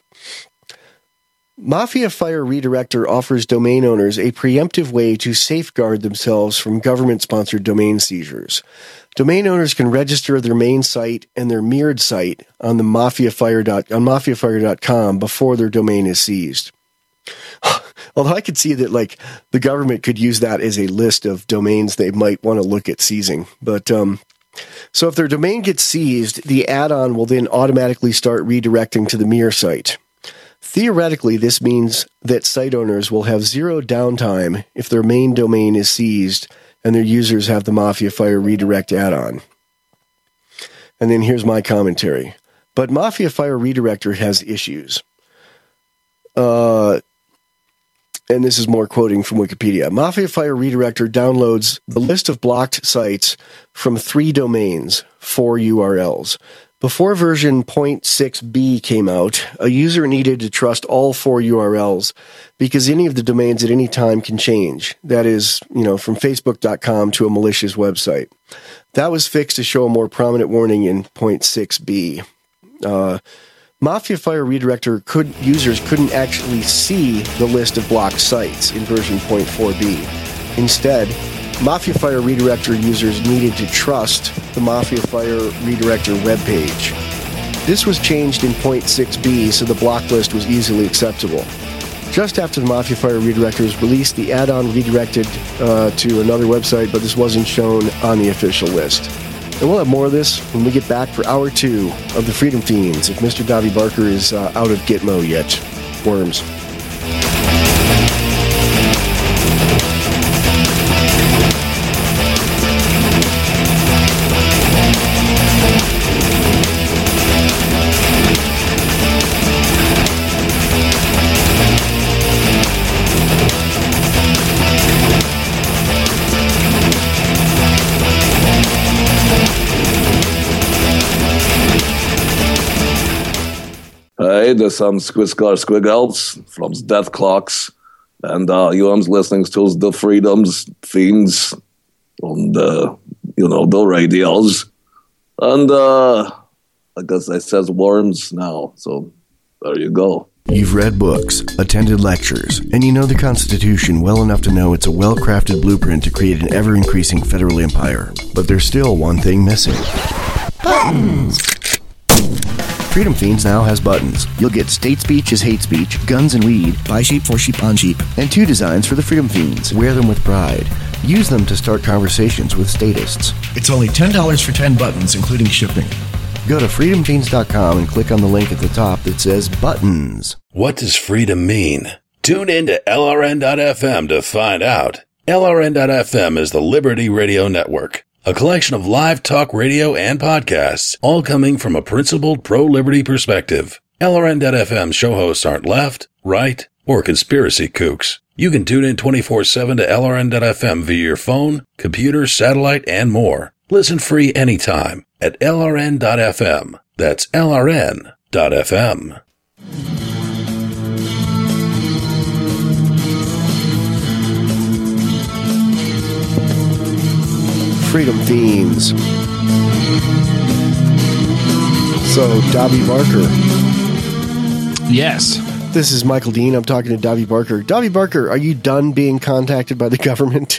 Mafia Fire Redirector offers domain owners a preemptive way to safeguard themselves from government-sponsored domain seizures. Domain owners can register their main site and their mirrored site on the mafiafire dot, on mafiafire dot com before their domain is seized. Although I could see that, like, the government could use that as a list of domains they might want to look at seizing. But, um, so if their domain gets seized, the add-on will then automatically start redirecting to the mirror site. Theoretically, this means that site owners will have zero downtime if their main domain is seized and their users have the Mafia Fire Redirect add-on. And then here's my commentary. But Mafia Fire Redirector has issues. Uh... And this is more quoting from Wikipedia. Mafia Fire Redirector downloads the list of blocked sites from three domains, four U R Ls. Before version zero point six b came out, a user needed to trust all four U R Ls because any of the domains at any time can change. That is, you know, from facebook dot com to a malicious website. That was fixed to show a more prominent warning in zero point six b. Uh, Mafia Fire Redirector could, users couldn't actually see the list of blocked sites in version zero point four b. Instead, Mafia Fire Redirector users needed to trust the Mafia Fire Redirector webpage. This was changed in zero point six b so the block list was easily acceptable. Just after the Mafia Fire Redirector was released, the add-on redirected uh, to another website, but this wasn't shown on the official list. And we'll have more of this when we get back for hour two of the Freedom Fiends, if Mister Davi Barker is uh, out of Gitmo yet. Worms. Hey, there's some Squizcar Squiggles from Death Clocks, and uh, you're listening to the Freedoms Fiends on the, you know, the radios. And uh, I guess it says Worms now, so there you go. You've read books, attended lectures, and you know the Constitution well enough to know it's a well-crafted blueprint to create an ever-increasing federal empire. But there's still one thing missing. Buttons! Freedom Fiends now has buttons. You'll get state speech is hate speech, guns and weed, buy sheep for sheep on sheep, and two designs for the Freedom Fiends. Wear them with pride. Use them to start conversations with statists. It's only ten dollars for ten buttons, including shipping. Go to freedom fiends dot com and click on the link at the top that says buttons. What does freedom mean? Tune in to L R N dot F M to find out. L R N dot F M is the Liberty Radio Network, a collection of live talk radio and podcasts, all coming from a principled pro-liberty perspective. L R N dot F M show hosts aren't left, right, or conspiracy kooks. You can tune in twenty-four seven to L R N dot F M via your phone, computer, satellite, and more. Listen free anytime at L R N dot F M. That's L R N dot F M. Freedom Fiends. So, Dobby Barker. Yes. This is Michael Dean. I'm talking to Dobby Barker. Dobby Barker, are you done being contacted by the government?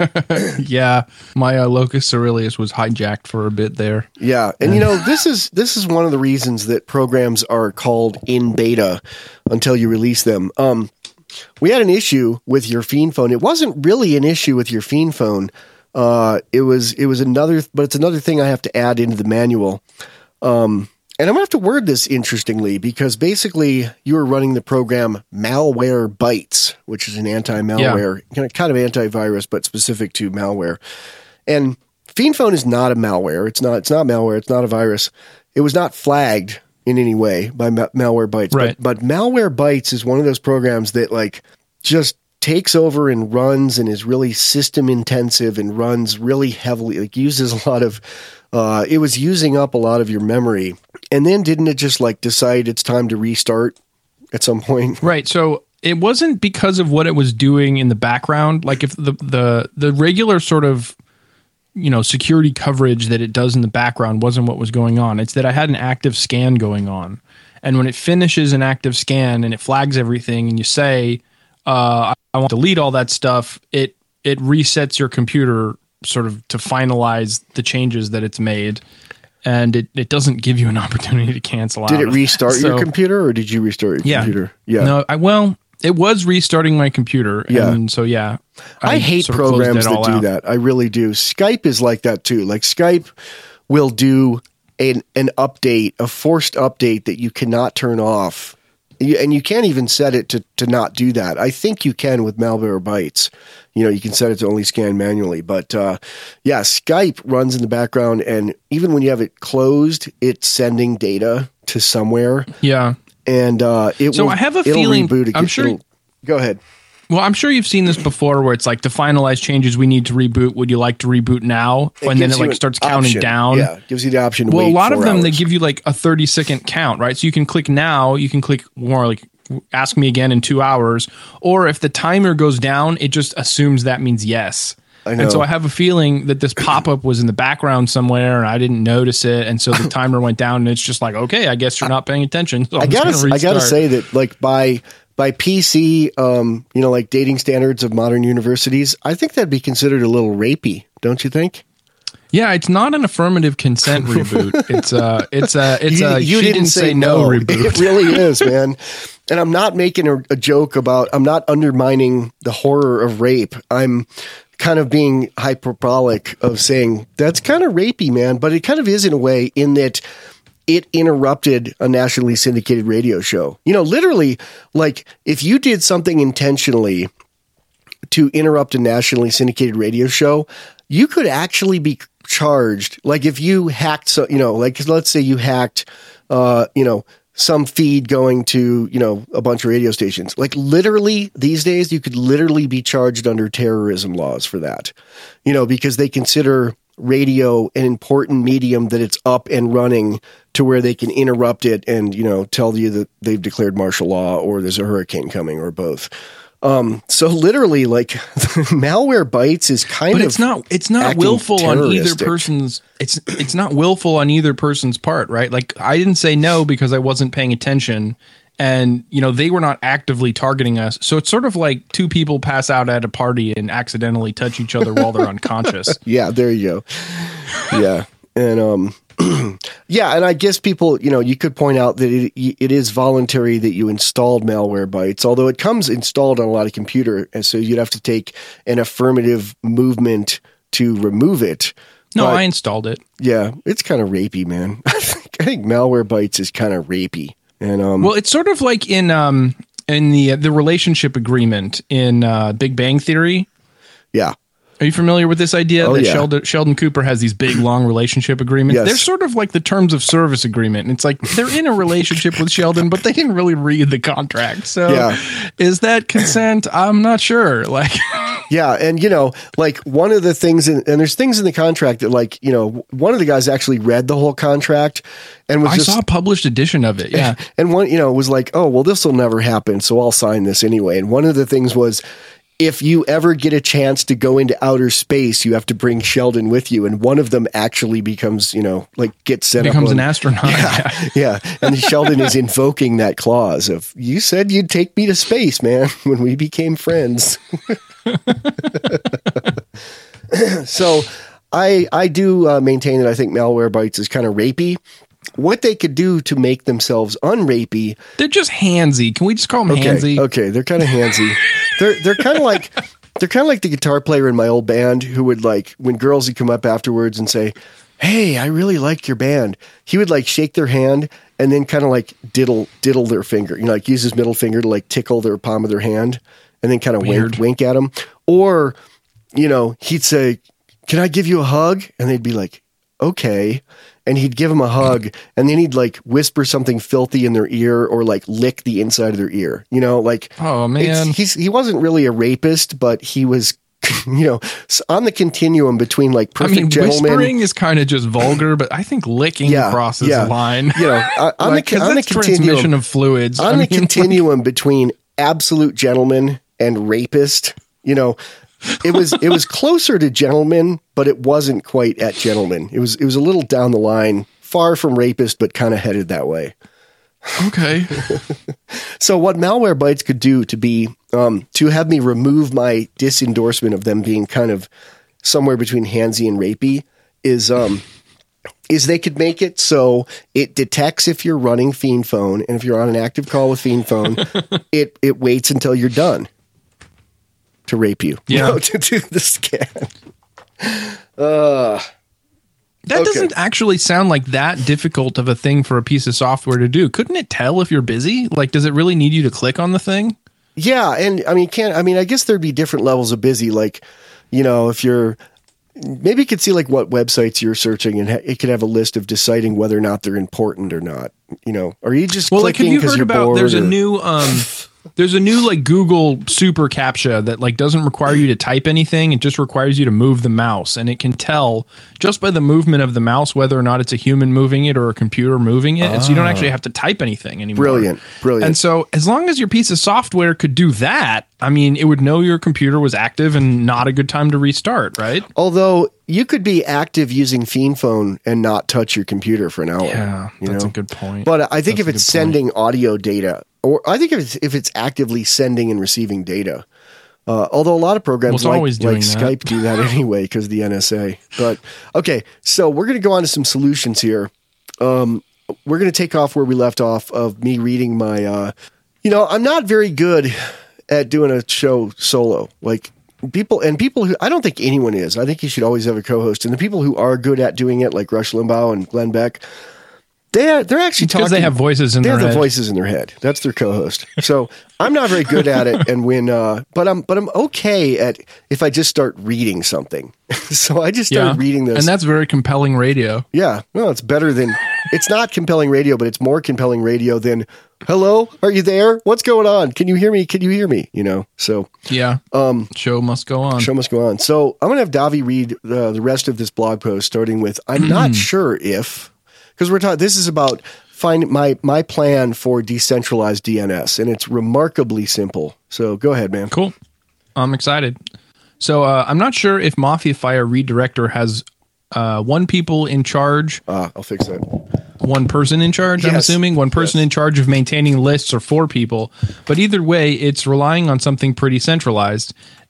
Yeah, my uh, Locus Aurelius was hijacked for a bit there. Yeah, and you know, this is this is one of the reasons that programs are called in beta until you release them. Um, we had an issue with your Fiend phone. It wasn't really an issue with your Fiend phone. Uh, it was it was another, but it's another thing I have to add into the manual. Um, and I'm gonna have to word this interestingly because basically you were running the program Malwarebytes, which is an anti-malware, yeah. kind of kind of antivirus, but specific to malware. And Fiend phone is not a malware. It's not. It's not malware. It's not a virus. It was not flagged in any way by ma- Malwarebytes. Right. But, but Malwarebytes is one of those programs that like just takes over and runs and is really system intensive and runs really heavily, like uses a lot of, uh, it was using up a lot of your memory. And then didn't it just like decide it's time to restart at some point? Right. So it wasn't because of what it was doing in the background. Like if the, the, the regular sort of, you know, security coverage that it does in the background wasn't what was going on. It's that I had an active scan going on. And when it finishes an active scan and it flags everything and you say, uh, I want to delete all that stuff, it it resets your computer sort of to finalize the changes that it's made, and it, it doesn't give you an opportunity to cancel did out. Did it restart so, your computer, or did you restart your yeah, computer? Yeah. No, I well, it was restarting my computer, yeah. and so yeah. I, I hate sort of programs that do out. that. I really do. Skype is like that too. Like Skype will do an an update, a forced update that you cannot turn off. And you can't even set it to, to not do that. I think you can with Malwarebytes. You know, you can set it to only scan manually. But uh, yeah, Skype runs in the background, and even when you have it closed, it's sending data to somewhere. Yeah, and uh, it so will. I have a it'll feeling. Reboot again. I'm sure. It'll, go ahead. Well, I'm sure you've seen this before, where it's like to finalize changes, we need to reboot. Would you like to reboot now? It and then it like an starts counting option. down. Yeah, it gives you the option. To well, wait a lot of four them hours. they give you like a thirty second count, right? So you can click now. You can click more like ask me again in two hours, or if the timer goes down, it just assumes that means yes. I know. And so I have a feeling that this pop up was in the background somewhere, and I didn't notice it, and so the timer went down, and it's just like, okay, I guess you're not paying attention. So I gotta, I gotta say that like by. By P C, um, you know, like dating standards of modern universities, I think that'd be considered a little rapey, don't you think? Yeah, it's not an affirmative consent reboot. It's uh it's a it's you, a you she didn't, didn't say no, no reboot. It really is, man. And I'm not making a, a joke about. I'm not undermining the horror of rape. I'm kind of being hyperbolic of saying that's kind of rapey, man. But it kind of is in a way, in that it interrupted a nationally syndicated radio show. You know, literally, like if you did something intentionally to interrupt a nationally syndicated radio show, you could actually be charged. Like if you hacked, so you know, like let's say you hacked, uh, you know, some feed going to, you know, a bunch of radio stations. Like literally these days, you could literally be charged under terrorism laws for that. You know, because they consider radio an important medium that it's up and running to where they can interrupt it and, you know, tell you that they've declared martial law or there's a hurricane coming or both. Um, so literally like Malwarebytes is kind but of, it's not, it's not willful on either person's, it's, it's not willful on either person's part, right? Like I didn't say no because I wasn't paying attention, and, you know, they were not actively targeting us. So it's sort of like two people pass out at a party and accidentally touch each other while they're unconscious. Yeah, there you go. Yeah. And, um, Yeah, and I guess people, you know, you could point out that it, it is voluntary that you installed Malwarebytes, although it comes installed on a lot of computer, and so you'd have to take an affirmative movement to remove it. No, but, I installed it. Yeah, it's kind of rapey, man. I think, I think Malwarebytes is kind of rapey. And um, well, it's sort of like in um in the the relationship agreement in uh, Big Bang Theory. Yeah. Are you familiar with this idea oh, that yeah. Sheldon, Sheldon Cooper has these big, long relationship agreements? Yes. They're sort of like the terms of service agreement. And it's like they're in a relationship with Sheldon, but they didn't really read the contract. So yeah. is that consent? I'm not sure. Like, yeah. And, you know, like one of the things, in, and there's things in the contract that, like, you know, one of the guys actually read the whole contract and was I just, saw a published edition of it. Yeah. And one, you know, was like, oh, well, this will never happen. So I'll sign this anyway. And one of the things was, if you ever get a chance to go into outer space, you have to bring Sheldon with you. And one of them actually becomes, you know, like gets set becomes up. Becomes an on, astronaut. Yeah, yeah. And Sheldon is invoking that clause of, you said you'd take me to space, man, when we became friends. So I, I do uh, maintain that I think Malwarebytes is kind of rapey. What they could do to make themselves unrapey. They're just handsy. Can we just call them okay, handsy? Okay, they're kind of handsy. they're they're kind of like they're kind of like the guitar player in my old band who would, like, when girls would come up afterwards and say, "Hey, I really like your band." He would, like, shake their hand and then kind of like diddle diddle their finger. You know, like use his middle finger to, like, tickle their palm of their hand and then kind of wink wink at them. Or, you know, he'd say, "Can I give you a hug?" And they'd be like, "Okay." And he'd give them a hug, and then he'd, like, whisper something filthy in their ear or, like, lick the inside of their ear. You know, like, oh man, he's he wasn't really a rapist, but he was, you know, on the continuum between, like, perfect I mean, gentleman. Whispering is kind of just vulgar, but I think licking yeah, crosses yeah. the line. You know, on like, the on the transmission continuum of fluids, on I the mean, continuum like, between absolute gentleman and rapist. You know. It was it was closer to gentleman, but it wasn't quite at gentleman. It was it was a little down the line, far from rapist, but kind of headed that way. Okay. So what Malwarebytes could do to be um, to have me remove my disendorsement of them being kind of somewhere between handsy and rapey is um is they could make it so it detects if you're running Fiend Phone, and if you're on an active call with Fiend Phone, it it waits until you're done to rape you, yeah, you know, to do the scan. Uh, that okay. doesn't actually sound like that difficult of a thing for a piece of software to do. Couldn't it tell if you're busy? Like, does it really need you to click on the thing? Yeah, and I mean, can't I mean, I guess there'd be different levels of busy. Like, you know, if you're maybe you could see like what websites you're searching, and ha- it could have a list of deciding whether or not they're important or not. You know, are you just well, like, have you heard about? There's or, a new. Um, There's a new like Google super CAPTCHA that like doesn't require you to type anything. It just requires you to move the mouse, and it can tell just by the movement of the mouse whether or not it's a human moving it or a computer moving it. Ah. And so you don't actually have to type anything anymore. Brilliant, brilliant. And so as long as your piece of software could do that, I mean, it would know your computer was active and not a good time to restart, right? Although you could be active using Fiend Phone and not touch your computer for an hour. Yeah, you that's know? a good point. But I think that's if it's sending point. audio data, or I think if it's, if it's actively sending and receiving data, uh, although a lot of programs well, like, like Skype do that anyway because of the N S A. But okay, so we're going to go on to some solutions here. Um, we're going to take off where we left off of me reading my, uh, you know, I'm not very good at doing a show solo. Like people and people who I don't think anyone is. I think you should always have a co-host. And the people who are good at doing it, like Rush Limbaugh and Glenn Beck, They are, they're actually talking. Because they have voices in they their have head. the voices in their head. That's their co-host. So I'm not very good at it. And when, uh, but I'm, but I'm okay at if I just start reading something. So I just started yeah. reading this, and that's very compelling radio. Yeah, no, it's better than. It's not compelling radio, but it's more compelling radio than. Hello, are you there? What's going on? Can you hear me? Can you hear me? You know. So yeah. Um, show must go on. Show must go on. So I'm gonna have Davi read uh, the rest of this blog post, starting with I'm not sure if. Because we're talking, this is about find my my plan for decentralized D N S, and it's remarkably simple. So go ahead, man. Cool. I'm excited. So uh, I'm not sure if Mafia Fire Redirector has uh, one people in charge. Ah, uh, I'll fix that. One person in charge, yes. I'm assuming. One person yes. in charge of maintaining lists or four people. But either way, it's relying on something pretty centralized.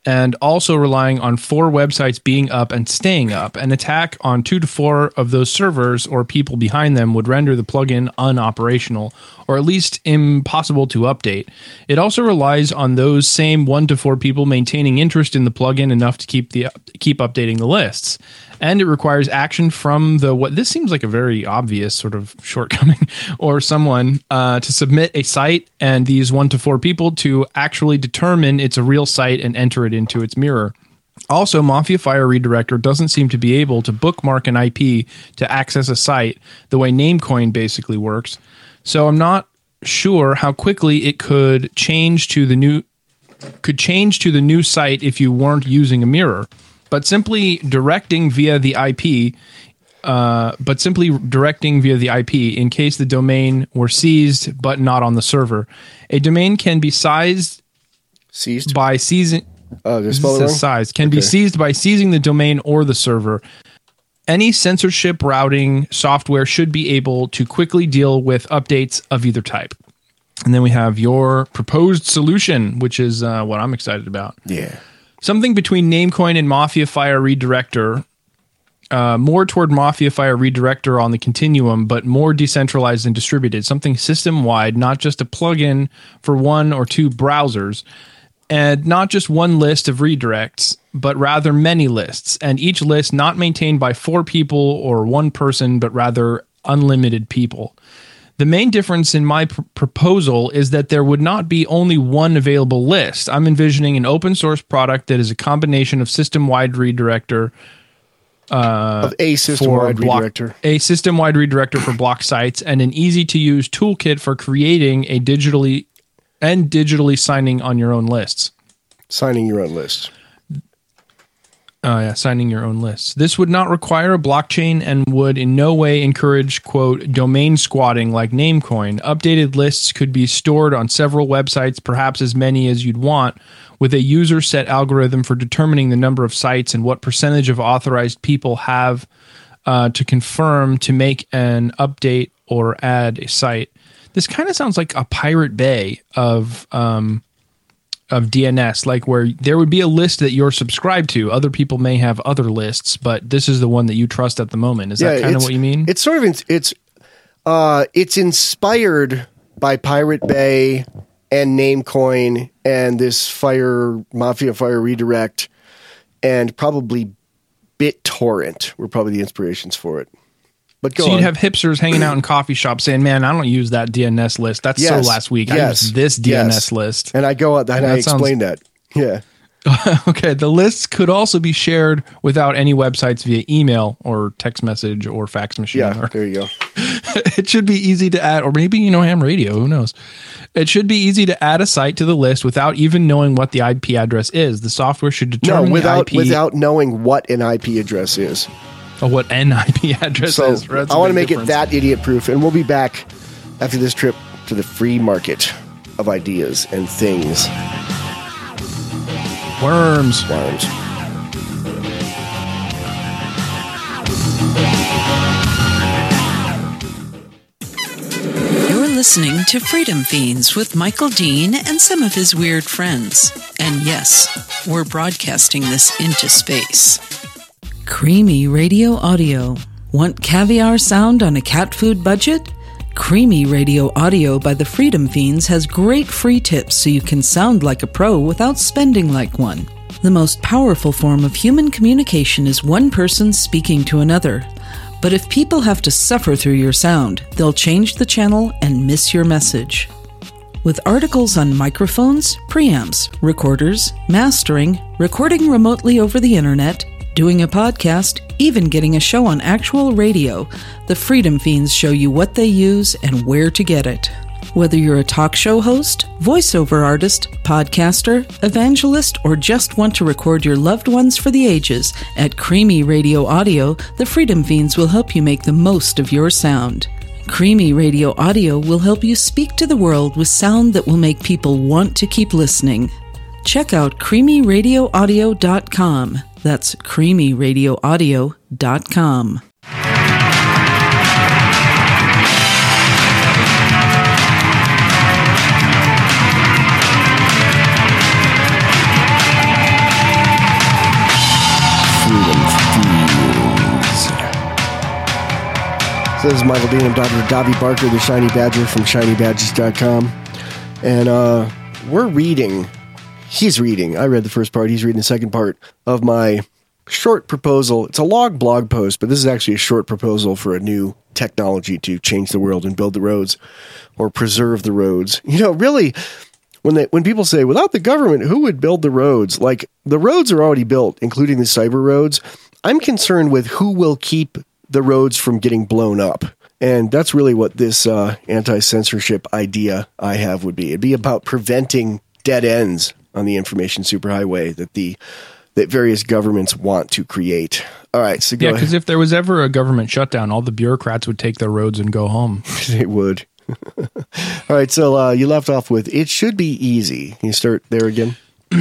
and also relying on four websites being up and staying up. An attack on two to four of those servers or people behind them would render the plugin unoperational, or at least impossible to update. It also relies on those same one to four people maintaining interest in the plugin enough to keep the keep updating the lists. And it requires action from the, what this seems like a very obvious sort of shortcoming, or someone uh, to submit a site and these one to four people to actually determine it's a real site and enter it into its mirror. Also, Mafia Fire Redirector doesn't seem to be able to bookmark an I P to access a site the way Namecoin basically works. So I'm not sure how quickly it could change to the new could change to the new site if you weren't using a mirror. But simply directing via the I P, uh, but simply directing via the I P in case the domain were seized but not on the server. A domain can be sized seized by seizing. Oh, there's spelling wrong? Size can okay. be seized by seizing the domain or the server. Any censorship routing software should be able to quickly deal with updates of either type. And then we have your proposed solution, which is uh, what I'm excited about. Yeah. Something between Namecoin and Mafia Fire Redirector, uh, more toward Mafia Fire Redirector on the continuum, but more decentralized and distributed. Something system-wide, not just a plugin for one or two browsers, and not just one list of redirects, but rather many lists, and each list not maintained by four people or one person, but rather unlimited people. The main difference in my pr- proposal is that there would not be only one available list. I'm envisioning an open source product that is a combination of system-wide redirector, uh, of a system-wide redirector, a system-wide redirector for block sites, and an easy-to-use toolkit for creating a digitally and digitally signing on your own lists. Signing your own lists. Oh, yeah, signing your own lists. This would not require a blockchain and would in no way encourage, quote, domain squatting like Namecoin. Updated lists could be stored on several websites, perhaps as many as you'd want, with a user-set algorithm for determining the number of sites and what percentage of authorized people have uh, to confirm to make an update or add a site. This kind of sounds like a Pirate Bay of... Um, of D N S, like where there would be a list that you're subscribed to. Other people may have other lists, but this is the one that you trust at the moment. Is yeah, that kind of what you mean? It's sort of, it's, uh, it's inspired by Pirate Bay and Namecoin and this Fire, Mafia Fire Redirect, and probably BitTorrent were probably the inspirations for it. But go so you'd on. have hipsters hanging out in coffee shops saying, man, I don't use that D N S list. That's yes, so last week. Yes, I use this D N S yes. list. And I go out and that I sounds- explain that. Yeah. Okay. The lists could also be shared without any websites via email or text message or fax machine. Yeah, or, there you go. It should be easy to add, or maybe, you know, ham radio. Who knows? It should be easy to add a site to the list without even knowing what the I P address is. The software should determine no, without, the I P. without knowing what an I P address is. Oh, what an I P address so is. That's I want to make difference. it that idiot proof, and we'll be back after this trip to the free market of ideas and things. Worms. Worms. You're listening to Freedom Fiends with Michael Dean and some of his weird friends. And yes, we're broadcasting this into space. Creamy Radio Audio. Want caviar sound on a cat food budget? Creamy Radio Audio by the Freedom Fiends has great free tips so you can sound like a pro without spending like one. The most powerful form of human communication is one person speaking to another. But if people have to suffer through your sound, they'll change the channel and miss your message. With articles on microphones, preamps, recorders, mastering, recording remotely over the internet, doing a podcast, even getting a show on actual radio, the Freedom Fiends show you what they use and where to get it. Whether you're a talk show host, voiceover artist, podcaster, evangelist, or just want to record your loved ones for the ages, at Creamy Radio Audio, the Freedom Fiends will help you make the most of your sound. Creamy Radio Audio will help you speak to the world with sound that will make people want to keep listening. Check out creamy radio audio dot com. That's creamy radio audio dot com. So this is Michael Dean. I'm Doctor Davi Barker, the Shiny Badger from shiny badges dot com. And uh, we're reading, he's reading, I read the first part, he's reading the second part of my short proposal. It's a long blog post, but this is actually a short proposal for a new technology to change the world and build the roads or preserve the roads. You know, really, when they, when people say, without the government, who would build the roads? Like, the roads are already built, including the cyber roads. I'm concerned with who will keep the roads from getting blown up. And that's really what this uh, anti-censorship idea I have would be. It'd be about preventing dead ends on the information superhighway that the that various governments want to create. All right, so go yeah, because if there was ever a government shutdown, all the bureaucrats would take their roads and go home. They would. All right, so uh, you left off with, it should be easy. Can you start there again?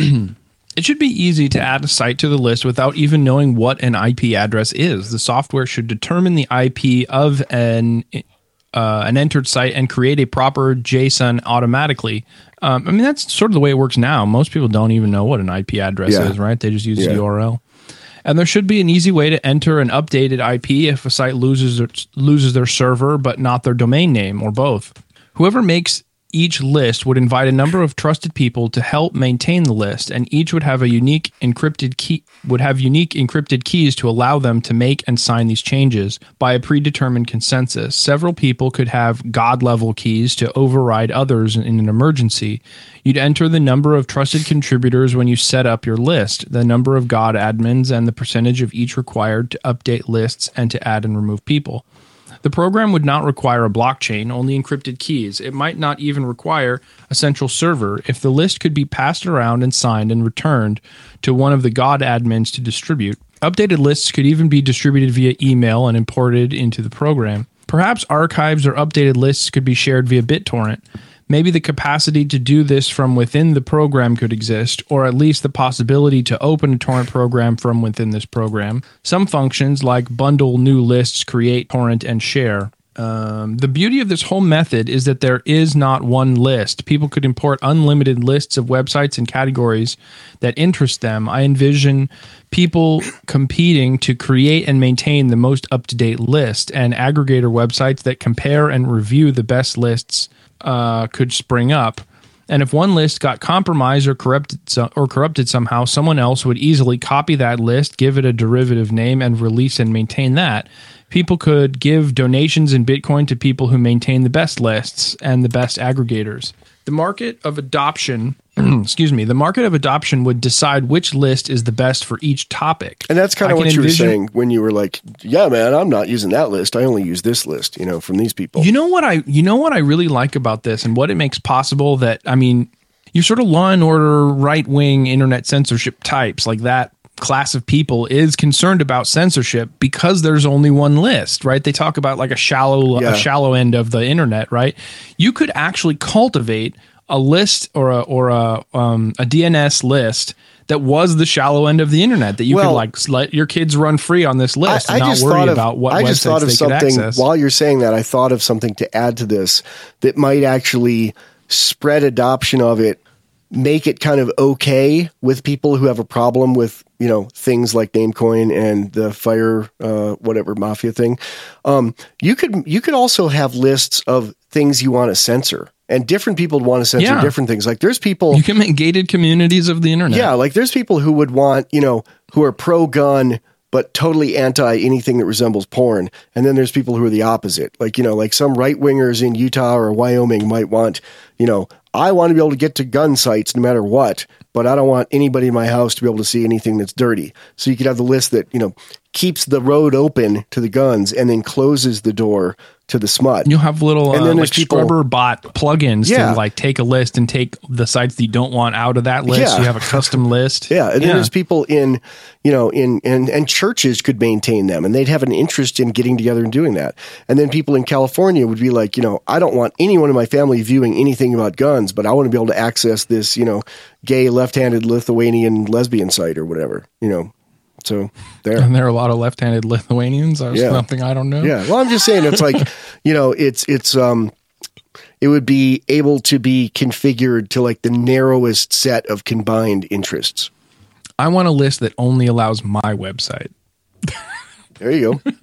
It should be easy to add a site to the list without even knowing what an I P address is. The software should determine the I P of an uh, an entered site and create a proper JSON automatically. Um, I mean, that's sort of the way it works now. Most people don't even know what an I P address Yeah. is, right? They just use Yeah. the U R L. And there should be an easy way to enter an updated I P if a site loses their, loses their server, but not their domain name, or both. Whoever makes each list would invite a number of trusted people to help maintain the list, and each would have a unique encrypted key would have unique encrypted keys to allow them to make and sign these changes by a predetermined consensus. Several people could have God level keys to override others in an emergency. You'd enter the number of trusted contributors when you set up your list, the number of God admins, and the percentage of each required to update lists and to add and remove people. The program would not require a blockchain, only encrypted keys. It might not even require a central server if the list could be passed around and signed and returned to one of the God admins to distribute. Updated lists could even be distributed via email and imported into the program. Perhaps archives or updated lists could be shared via BitTorrent. Maybe the capacity to do this from within the program could exist, or at least the possibility to open a torrent program from within this program. Some functions, like bundle new lists, create, torrent, and share. Um, the beauty of this whole method is that there is not one list. People could import unlimited lists of websites and categories that interest them. I envision people competing to create and maintain the most up-to-date list, and aggregator websites that compare and review the best lists Uh, could spring up. And if one list got compromised or corrupted so, or corrupted somehow, someone else would easily copy that list, give it a derivative name, and release and maintain that. People could give donations in Bitcoin to people who maintain the best lists and the best aggregators. The market of adoption, excuse me, the market of adoption would decide which list is the best for each topic. And that's kind of I what can you envision- were saying when you were like, yeah, man, I'm not using that list. I only use this list, you know, from these people. You know what I you know what I really like about this, and what it makes possible, that, I mean, you sort of law and order, right-wing internet censorship types like that class of people is concerned about censorship because there's only one list, right? They talk about like a shallow Yeah. a shallow end of the internet, right? You could actually cultivate a list or a or a um, a D N S list that was the shallow end of the internet, that you Well, could like let your kids run free on this list I, and I not just worry thought of, about what I just websites thought of they could something access. while you're saying that. I thought of something to add to this that might actually spread adoption of it, make it kind of okay with people who have a problem with, you know, things like Namecoin and the Fire, uh, whatever mafia thing. Um, you could you could also have lists of things you want to censor, and different people want to censor Yeah. different things. Like there's people You can make gated communities of the internet. Yeah, like there's people who would want, you know, who are pro-gun but totally anti anything that resembles porn. And then there's people who are the opposite. Like, you know, like some right-wingers in Utah or Wyoming might want, you know, I want to be able to get to gun sites no matter what, but I don't want anybody in my house to be able to see anything that's dirty. So you could have the list that, you know, keeps the road open to the guns and then closes the door to the smut. You'll have little And uh, then like there's people- scrubber bot plugins Yeah. to like take a list and take the sites that you don't want out of that list. Yeah. You have a custom list. Yeah, and then there's people in, you know, in and and churches could maintain them, and they'd have an interest in getting together and doing that. And then people in California would be like, you know, I don't want anyone in my family viewing anything about guns, but I want to be able to access this, you know, gay left-handed Lithuanian lesbian site or whatever, you know. So there. And there are a lot of left-handed Lithuanians. That's Yeah. something I don't know. Yeah. Well, I'm just saying it's like, you know, it's it's um it would be able to be configured to like the narrowest set of combined interests. I want a list that only allows my website. There you go.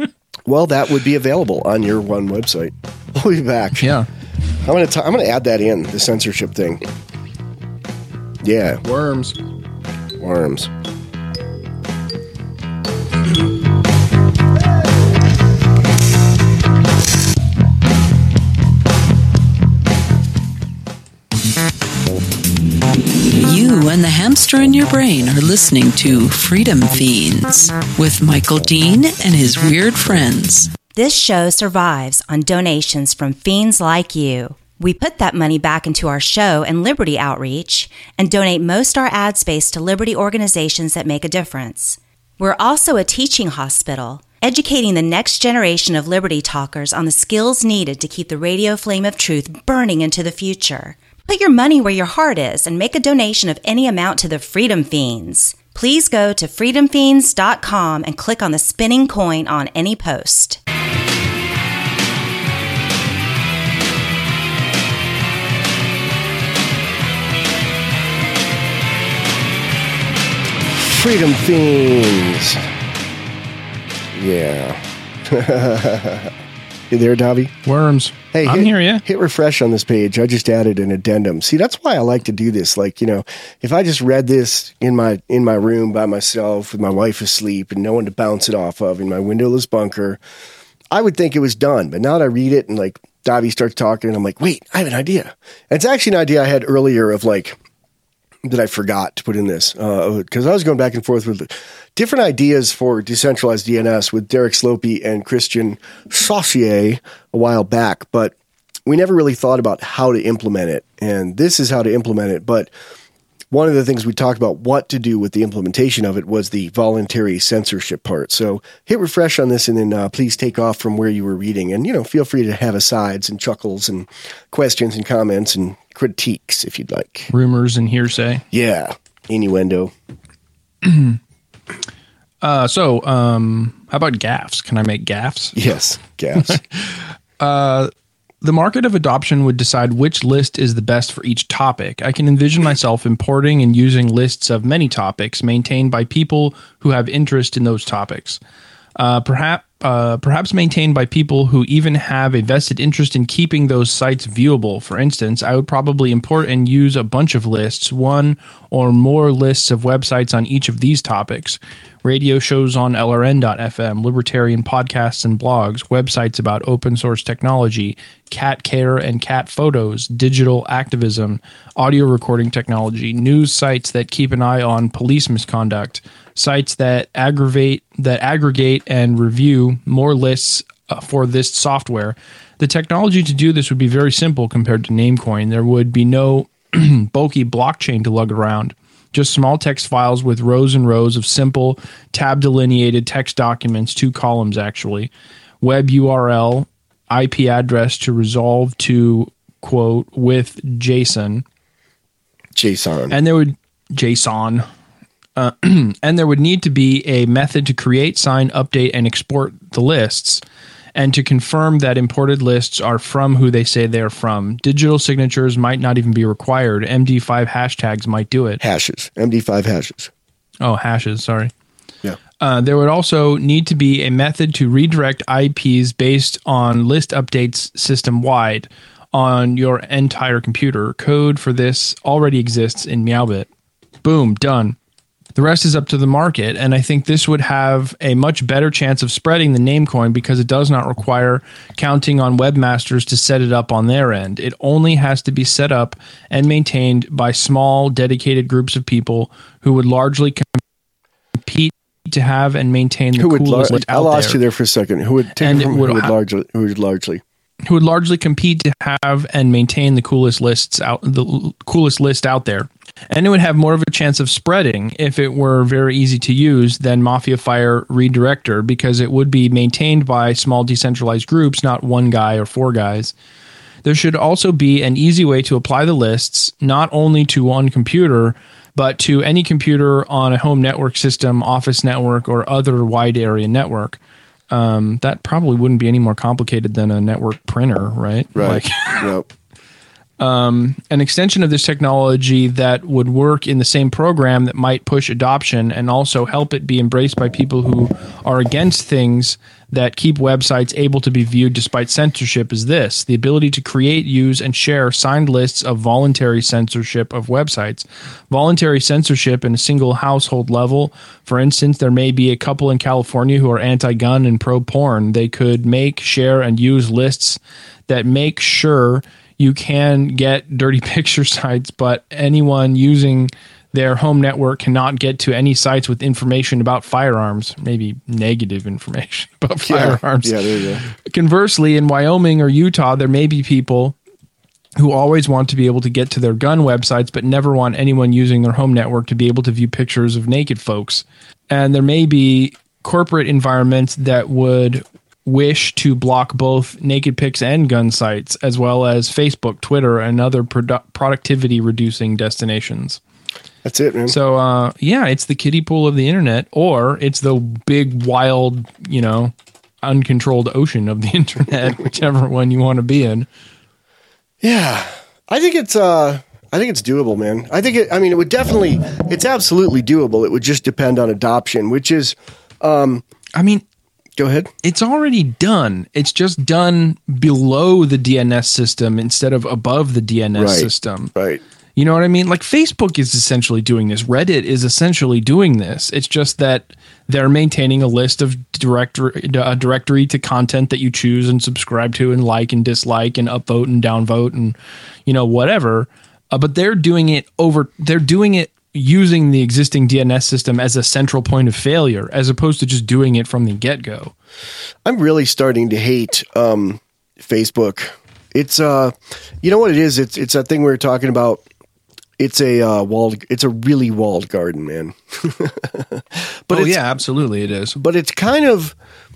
well, that would be available on your one website. We'll be back. Yeah. I'm going to I'm going to add that in, the censorship thing. Yeah. Worms. Worms. You and the hamster in your brain are listening to Freedom Fiends with Michael Dean and his weird friends. This show survives on donations from fiends like you. We put that money back into our show and Liberty outreach and donate most our ad space to Liberty organizations that make a difference. We're also a teaching hospital, educating the next generation of Liberty talkers on the skills needed to keep the radio flame of truth burning into the future. Put your money where your heart is and make a donation of any amount to the Freedom Fiends. Please go to freedom fiends dot com and click on the spinning coin on any post. Freedom Fiends. Yeah. You there, Davi? Worms. Hey, I'm hit, here, yeah. Hit refresh on this page. I just added an addendum. See, that's why I like to do this. Like, you know, if I just read this in my in my room by myself with my wife asleep and no one to bounce it off of in my windowless bunker, I would think it was done. But now that I read it and like Davi starts talking, and I'm like, wait, I have an idea. And it's actually an idea I had earlier of like that I forgot to put in this because uh, I was going back and forth with different ideas for decentralized D N S with Derek Slopey and Christian Saucier a while back, but we never really thought about how to implement it. And this is how to implement it. But one of the things we talked about what to do with the implementation of it was the voluntary censorship part. So hit refresh on this and then uh, please take off from where you were reading. And, you know, feel free to have asides and chuckles and questions and comments and critiques if you'd like. Rumors and hearsay. Yeah. Innuendo. uh, so, um, how about gaffes? Can I make gaffes? Yes, gaffes. uh, the market of adoption would decide which list is the best for each topic. I can envision myself importing and using lists of many topics maintained by people who have interest in those topics. Uh, perhaps, uh, perhaps maintained by people who even have a vested interest in keeping those sites viewable. For instance, I would probably import and use a bunch of lists, one or more lists of websites on each of these topics. Radio shows on L R N dot F M, libertarian podcasts and blogs, websites about open source technology, cat care and cat photos, digital activism, audio recording technology, news sites that keep an eye on police misconduct, sites that aggravate that aggregate and review more lists uh, for this software. The technology to do this would be very simple compared to Namecoin. There would be no bulky blockchain to lug around. Just small text files with rows and rows of simple tab delineated text documents, two columns actually, web U R L, I P address to resolve to quote with JSON. JSON. And there would JSON. Uh, and there would need to be a method to create, sign, update, and export the lists, and to confirm that imported lists are from who they say they're from. Digital signatures might not even be required. M D five hashtags might do it. Hashes. M D five hashes. Oh, hashes, sorry. Yeah. Uh, there would also need to be a method to redirect I Ps based on list updates system-wide on your entire computer. Code for this already exists in Meowbit. Boom, done. The rest is up to the market, and I think this would have a much better chance of spreading than Namecoin because it does not require counting on webmasters to set it up on their end. It only has to be set up and maintained by small, dedicated groups of people who would largely compete to have and maintain the who would coolest lar- list out I lost there. you there for a second. Who would take And it from it would who would ha- largely who would largely who would largely compete to have and maintain the coolest lists out the l- coolest list out there. And it would have more of a chance of spreading if it were very easy to use than Mafia Fire Redirector, because it would be maintained by small decentralized groups, not one guy or four guys. There should also be an easy way to apply the lists, not only to one computer, but to any computer on a home network system, office network, or other wide area network. Um, that probably wouldn't be any more complicated than a network printer, right? Right. Like, yep. Um, an extension of this technology that would work in the same program that might push adoption and also help it be embraced by people who are against things that keep websites able to be viewed despite censorship is this: the ability to create, use, and share signed lists of voluntary censorship of websites. Voluntary censorship in a single household level. For instance, there may be a couple in California who are anti-gun and pro-porn. They could make, share, and use lists that make sure you can get dirty picture sites, but anyone using their home network cannot get to any sites with information about firearms, maybe negative information about Yeah. firearms. Yeah, there you go. Conversely, in Wyoming or Utah, there may be people who always want to be able to get to their gun websites, but never want anyone using their home network to be able to view pictures of naked folks. And there may be corporate environments that would wish to block both naked pics and gun sites, as well as Facebook, Twitter, and other produ- productivity reducing destinations. That's it, man. So, uh, yeah, it's the kiddie pool of the internet, or it's the big, wild, you know, uncontrolled ocean of the internet, whichever one you want to be in. Yeah, I think it's uh, I think it's doable, man. I think it. I mean, it would definitely. It's absolutely doable. It would just depend on adoption, which is. Um, I mean, go ahead. It's already done. It's just done below the D N S system instead of above the D N S Right, system. Right. You know what I mean? Like Facebook is essentially doing this. Reddit is essentially doing this. It's just that they're maintaining a list of directory, a directory to content that you choose and subscribe to and like and dislike and upvote and downvote and, you know, whatever. Uh, but they're doing it over, they're doing it using the existing D N S system as a central point of failure, as opposed to just doing it from the get-go. I'm really starting to hate um, Facebook. It's, uh, you know what it is? It's, it's that thing we were talking about. It's a uh, walled. It's a really walled garden, man. but oh it's, yeah, absolutely, it is. But it's kind of,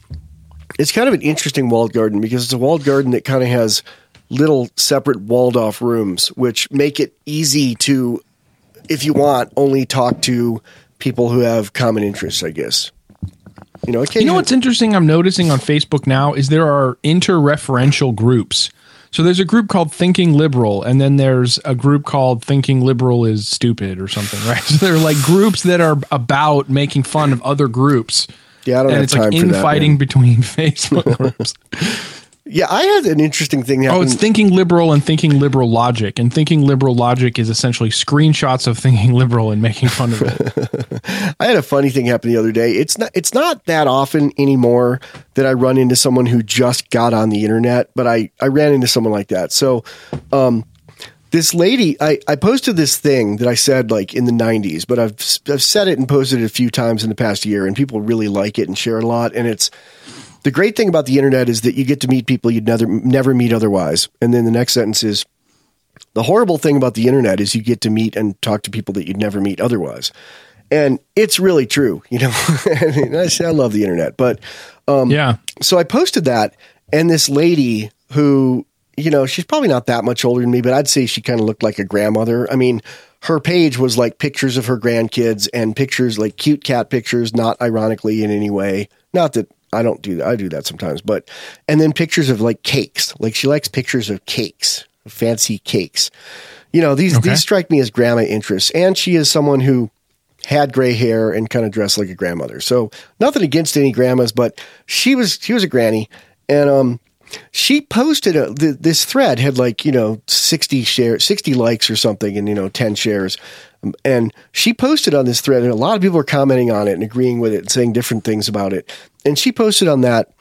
it's kind of an interesting walled garden because it's a walled garden that kind of has little separate walled off rooms, which make it easy to, if you want, only talk to people who have common interests, I guess. You know, you know what's interesting I'm noticing on Facebook now is there are interreferential groups. So there's a group called Thinking Liberal, and then there's a group called Thinking Liberal is Stupid or something, right? So they're like groups that are about making fun of other groups. Yeah, I don't and have it's time like for that, infighting man. between Facebook groups. Yeah, I had an interesting thing happen. Oh, it's Thinking Liberal and Thinking Liberal Logic. And Thinking Liberal Logic is essentially screenshots of Thinking Liberal and making fun of it. I had a funny thing happen the other day. It's not it's not that often anymore that I run into someone who just got on the internet, but I, I ran into someone like that. So um, this lady, I, I posted this thing that I said like in the nineties, but I've I've said it and posted it a few times in the past year, and people really like it and share it a lot. And it's the great thing about the internet is that you get to meet people you'd never never meet otherwise. And then the next sentence is, the horrible thing about the internet is you get to meet and talk to people that you'd never meet otherwise. And it's really true, you know. I mean, I, I love the internet, but um, yeah. So I posted that, and this lady who, you know, she's probably not that much older than me, but I'd say she kind of looked like a grandmother. I mean, her page was like pictures of her grandkids and pictures, like cute cat pictures, not ironically in any way. Not that I don't do that. I do that sometimes, but, and then pictures of like cakes. Like she likes pictures of cakes, fancy cakes. You know, these, Okay. these strike me as grandma interests. And she is someone who had gray hair and kind of dressed like a grandmother. So nothing against any grandmas, but she was, she was a granny. And, um, she posted a, th- this thread had like, you know, sixty shares, sixty likes or something, and, you know, ten shares. Um, and she posted on this thread, and a lot of people were commenting on it and agreeing with it and saying different things about it. And she posted on that,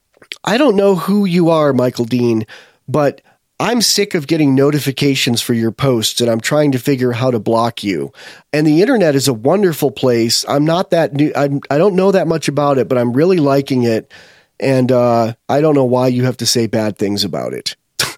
I don't know who you are, Michael Dean, but I'm sick of getting notifications for your posts, and I'm trying to figure how to block you. And the internet is a wonderful place. I'm not that new. I'm, I don't know that much about it, but I'm really liking it. And uh, I don't know why you have to say bad things about it.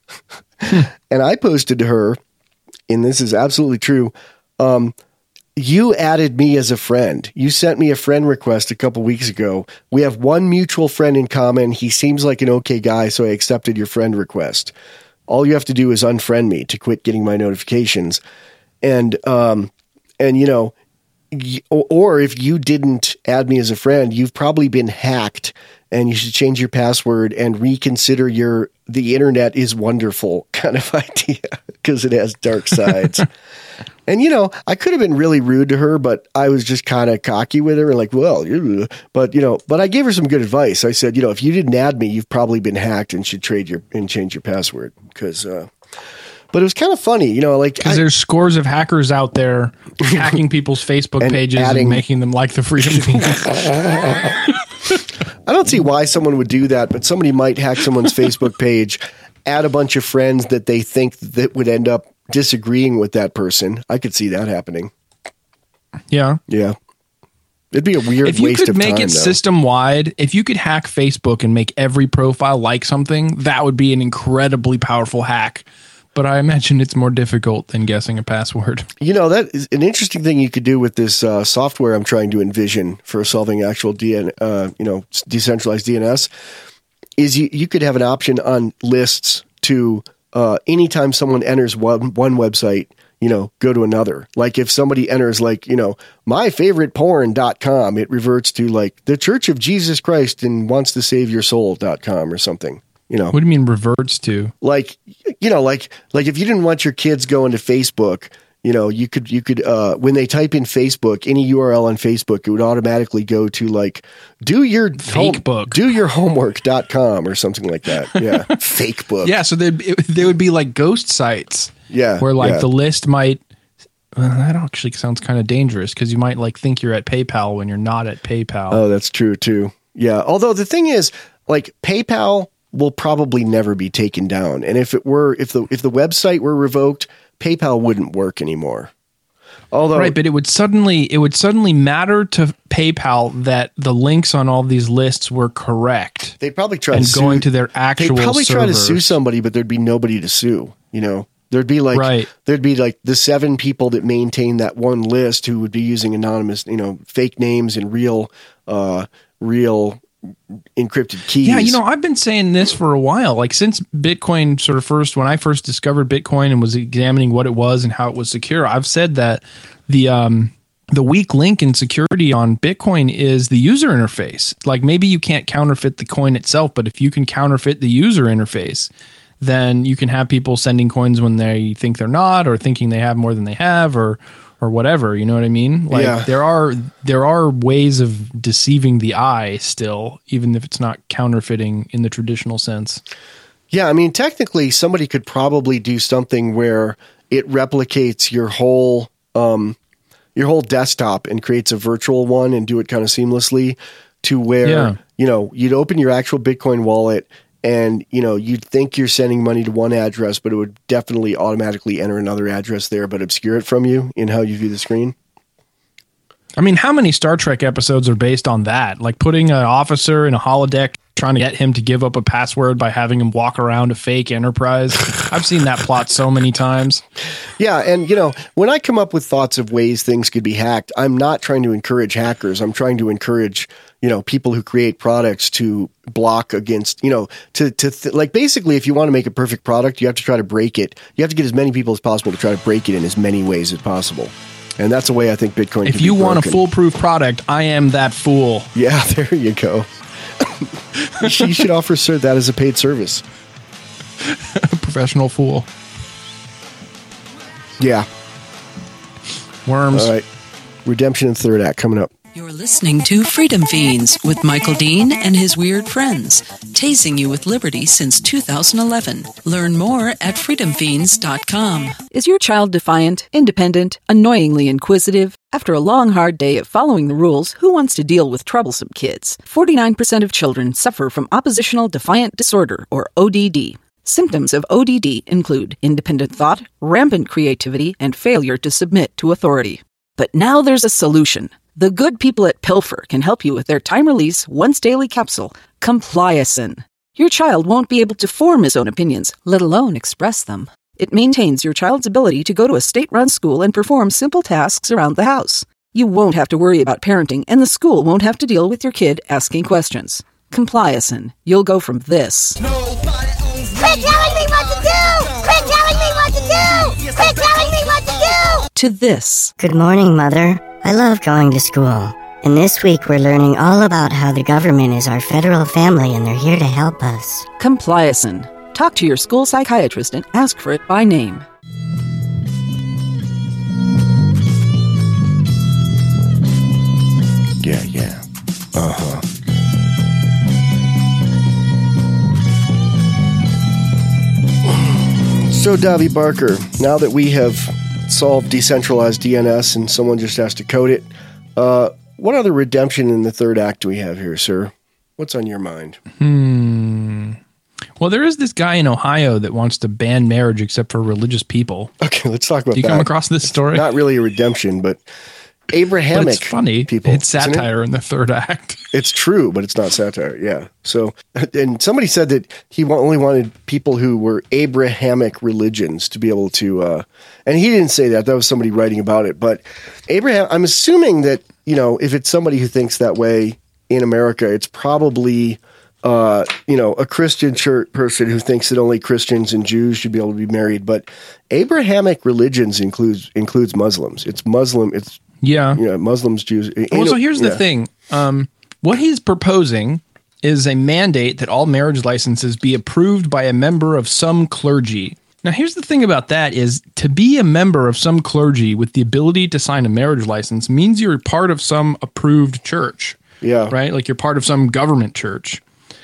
And I posted to her, and this is absolutely true. Um, you added me as a friend. You sent me a friend request a couple weeks ago. We have one mutual friend in common. He seems like an okay guy, so I accepted your friend request. All you have to do is unfriend me to quit getting my notifications. And, um, and you know, y- or if you didn't add me as a friend, you've probably been hacked and you should change your password and reconsider your the internet is wonderful kind of idea because it has dark sides. And, you know, I could have been really rude to her, but I was just kind of cocky with her and like, well, but, you know, but I gave her some good advice. I said, you know, if you didn't add me, you've probably been hacked and should trade your and change your password because, uh, but it was kind of funny, you know, like because there's scores of hackers out there hacking people's Facebook and pages adding, and making them like the Freedom Fiends. I don't see why someone would do that, but somebody might hack someone's Facebook page, add a bunch of friends that they think that would end up disagreeing with that person. I could see that happening. Yeah. Yeah. It'd be a weird if you waste could of make time, it though. system wide, if you could hack Facebook and make every profile like something, that would be an incredibly powerful hack. But I imagine it's more difficult than guessing a password. You know, that is an interesting thing you could do with this uh, software I'm trying to envision for solving actual D N, uh, you know, decentralized D N S. Is you, you could have an option on lists to uh, anytime someone enters one, one website, you know, go to another. Like if somebody enters like, you know, my favorite porn dot com, it reverts to like the Church of Jesus Christ and wants to save your soul dot com or something. You know, what do you mean reverts to? Like, you know, like, like if you didn't want your kids going to Facebook, you know, you could, you could, uh, when they type in Facebook, any U R L on Facebook, it would automatically go to like, do your fake home, book, do your homework dot com or something like that. Yeah. Fake book. Yeah. So they, they would be like ghost sites. Yeah. Where like yeah. the list might, well, that actually sounds kind of dangerous because you might like think you're at PayPal when you're not at PayPal. Oh, that's true too. Yeah. Although the thing is like PayPal will probably never be taken down. And if it were, if the, if the website were revoked, PayPal wouldn't work anymore. Although, right, but it would suddenly, it would suddenly matter to PayPal that the links on all these lists were correct. They'd probably try and to going sue, to their actual They'd probably servers. try to sue somebody, but there'd be nobody to sue, you know? There'd be like, right. there'd be like the seven people that maintain that one list who would be using anonymous, you know, fake names and real, uh, real encrypted keys. Yeah, you know, I've been saying this for a while. Like since Bitcoin sort of first, when I first discovered Bitcoin and was examining what it was and how it was secure, I've said that the um, the weak link in security on Bitcoin is the user interface. Like maybe you can't counterfeit the coin itself, but if you can counterfeit the user interface, then you can have people sending coins when they think they're not, or thinking they have more than they have, or or whatever, you know what I mean? Like yeah. there are there are ways of deceiving the eye still, even if it's not counterfeiting in the traditional sense. Yeah, I mean, technically, somebody could probably do something where it replicates your whole um, your whole desktop and creates a virtual one and do it kind of seamlessly to where yeah. you know you'd open your actual Bitcoin wallet. And, you know, you'd think you're sending money to one address, but it would definitely automatically enter another address there, but obscure it from you in how you view the screen. I mean, how many Star Trek episodes are based on that? Like putting an officer in a holodeck, trying to get him to give up a password by having him walk around a fake Enterprise. I've seen that plot so many times. Yeah. And, you know, when I come up with thoughts of ways things could be hacked, I'm not trying to encourage hackers. I'm trying to encourage, you know, people who create products to block against, you know, to, to th- like basically if you want to make a perfect product, you have to try to break it. You have to get as many people as possible to try to break it in as many ways as possible. And that's a way I think Bitcoin If can you be want a broken. foolproof product, I am that fool. Yeah, there you go. you should offer that as a paid service. Professional fool. Yeah. Worms. All right. Redemption and third act coming up. You're listening to Freedom Fiends with Michael Dean and his weird friends, tasing you with liberty since two thousand eleven. Learn more at freedom fiends dot com. Is your child defiant, independent, annoyingly inquisitive? After a long, hard day of following the rules, who wants to deal with troublesome kids? forty-nine percent of children suffer from oppositional defiant disorder, or O D D. Symptoms of O D D include independent thought, rampant creativity, and failure to submit to authority. But now there's a solution. The good people at Pilfer can help you with their time-release, once-daily capsule, Compliacin. Your child won't be able to form his own opinions, let alone express them. It maintains your child's ability to go to a state-run school and perform simple tasks around the house. You won't have to worry about parenting, and the school won't have to deal with your kid asking questions. Compliacin. You'll go from this. Quit telling me what to do! Quit telling me what to do! Quit telling me what to do! To this. Good morning, Mother. I love going to school. And this week we're learning all about how the government is our federal family and they're here to help us. Compliacin. Talk to your school psychiatrist and ask for it by name. Yeah, yeah. Uh-huh. So, Davi Barker, now that we have solved decentralized D N S and someone just has to code it, uh, what other redemption in the third act do we have here, sir? What's on your mind? Hmm. Well, there is this guy in Ohio that wants to ban marriage except for religious people. Okay, let's talk about that. Do you come across this story? Not really a redemption, but Abrahamic but it's funny. people. It's satire it? in the third act. It's true, but it's not satire. Yeah. So, and somebody said that he only wanted people who were Abrahamic religions to be able to, uh, and he didn't say that. That was somebody writing about it. But Abraham, I'm assuming that, you know, if it's somebody who thinks that way in America, it's probably, uh, you know, a Christian church person who thinks that only Christians and Jews should be able to be married. But Abrahamic religions includes includes Muslims. It's Muslim. It's Yeah. Yeah, Muslims, Jews. Well, so here's yeah. the thing. Um, what he's proposing is a mandate that all marriage licenses be approved by a member of some clergy. Now, here's the thing about that is to be a member of some clergy with the ability to sign a marriage license means you're part of some approved church. Yeah. Right? Like you're part of some government church.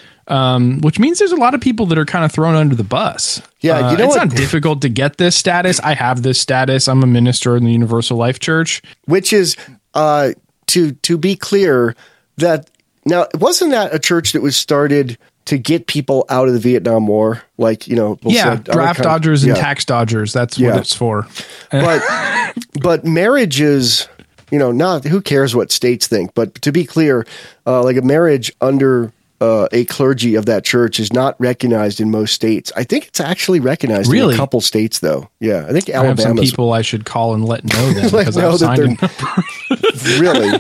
Um, which means there's a lot of people that are kind of thrown under the bus. Yeah, you know uh, it's what? not difficult to get this status. I have this status. I'm a minister in the Universal Life Church, which is uh, to to be clear that now wasn't that a church that was started to get people out of the Vietnam War? Like you know, we'll yeah, say, draft kind of, dodgers and yeah. tax dodgers. That's Yeah. what it's for. But but marriages, you know, not who cares what states think. But to be clear, uh, like a marriage under Uh, a clergy of that church is not recognized in most states. I think it's actually recognized Really? in a couple states, though. Yeah, I think I have some Alabama's people I should call and let know them Let because know I've that signed they're- a really.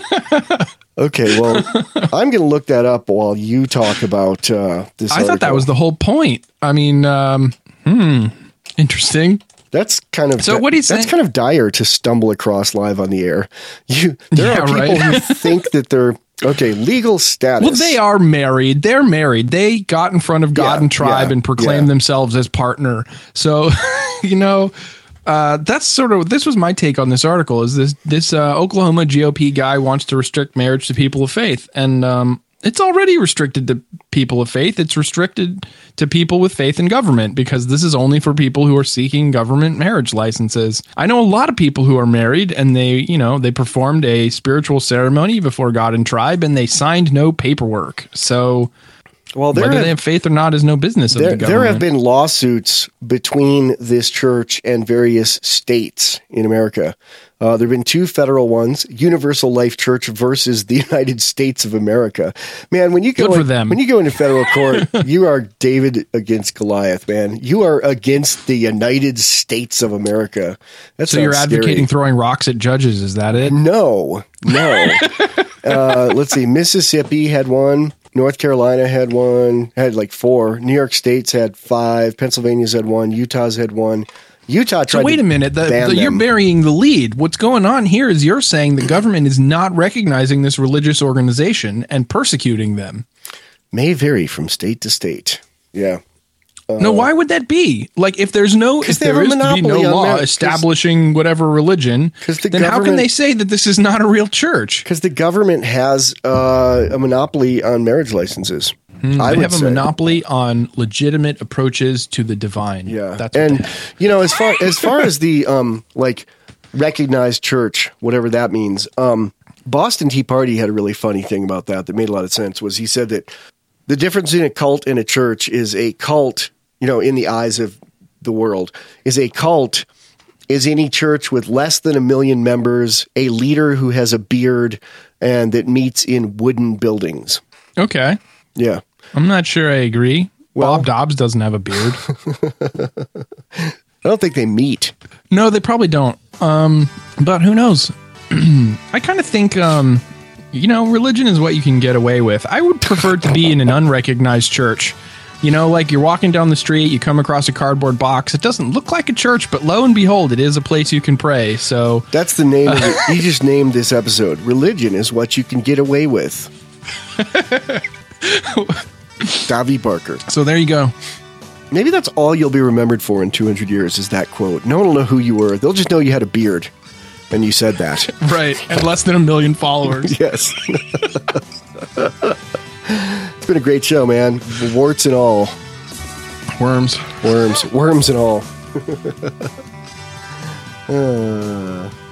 Okay, well, I'm going to look that up while you talk about uh, this. I thought that article. was the whole point. I mean, um, hmm, interesting. That's kind of So what he's that's saying- kind of dire to stumble across live on the air. You there Yeah, are people right. who think that they're okay. Legal status. Well, they are married. They're married. They got in front of God Yeah, and tribe yeah, and proclaimed yeah. themselves as partner. So, you know, uh, that's sort of this was my take on this article. Is this this uh, Oklahoma G O P guy wants to restrict marriage to people of faith, and um, it's already restricted to people of faith. It's restricted to people with faith in government because this is only for people who are seeking government marriage licenses. I know a lot of people who are married and they, you know, they performed a spiritual ceremony before God and tribe and they signed no paperwork. So well, there whether have, they have faith or not is no business of there, the government. there have been lawsuits between this church and various states in America. Uh, there have been two federal ones: Universal Life Church versus the United States of America. Man, when you go Good for in- them. when you go into federal court, you are David against Goliath. Man, you are against the United States of America. That's so you're advocating throwing rocks at judges. Is that it? No, no. uh, let's see. Mississippi had one. North Carolina had one. Had like four. New York State's had five. Pennsylvania's had one. Utah's had one. Utah tried So wait to a minute, the, ban the, you're them. burying the lead. What's going on here is you're saying the government is not recognizing this religious organization and persecuting them. May vary from state to state. Yeah. Uh, No, why would that be? Like, if there's no, 'Cause if they have there a is to be no monopoly on law mar- 'cause- establishing whatever religion, the then how can government- they say that this is not a real church? Because the government has uh, a monopoly on marriage licenses. Hmm, I they would have a say. monopoly on legitimate approaches to the divine. Yeah, That's what and they have. you know, as far as far as the um like recognized church, whatever that means, um, Boston Tea Party had a really funny thing about that that made a lot of sense. Was he said that the difference in a cult and a church is a cult, you know, in the eyes of the world, is a cult is any church with less than a million members, a leader who has a beard, and that meets in wooden buildings. Okay. Yeah. I'm not sure I agree. Well- Bob Dobbs doesn't have a beard. I don't think they meet. No, they probably don't. Um, but who knows? I kind of think, um, you know, religion is what you can get away with. I would prefer to be in an unrecognized church You know, like you're walking down the street, you come across a cardboard box. It doesn't look like a church, but lo and behold, it is a place you can pray. So that's the name of it. He just named this episode. Religion is what you can get away with. Davy Barker. So there you go. Maybe that's all you'll be remembered for in two hundred years is that quote. No one will know who you were. They'll just know you had a beard and you said that. Right. And less than a million followers. Yes. It's been a great show, man. Warts and all. Worms. Worms. Worms and all. uh.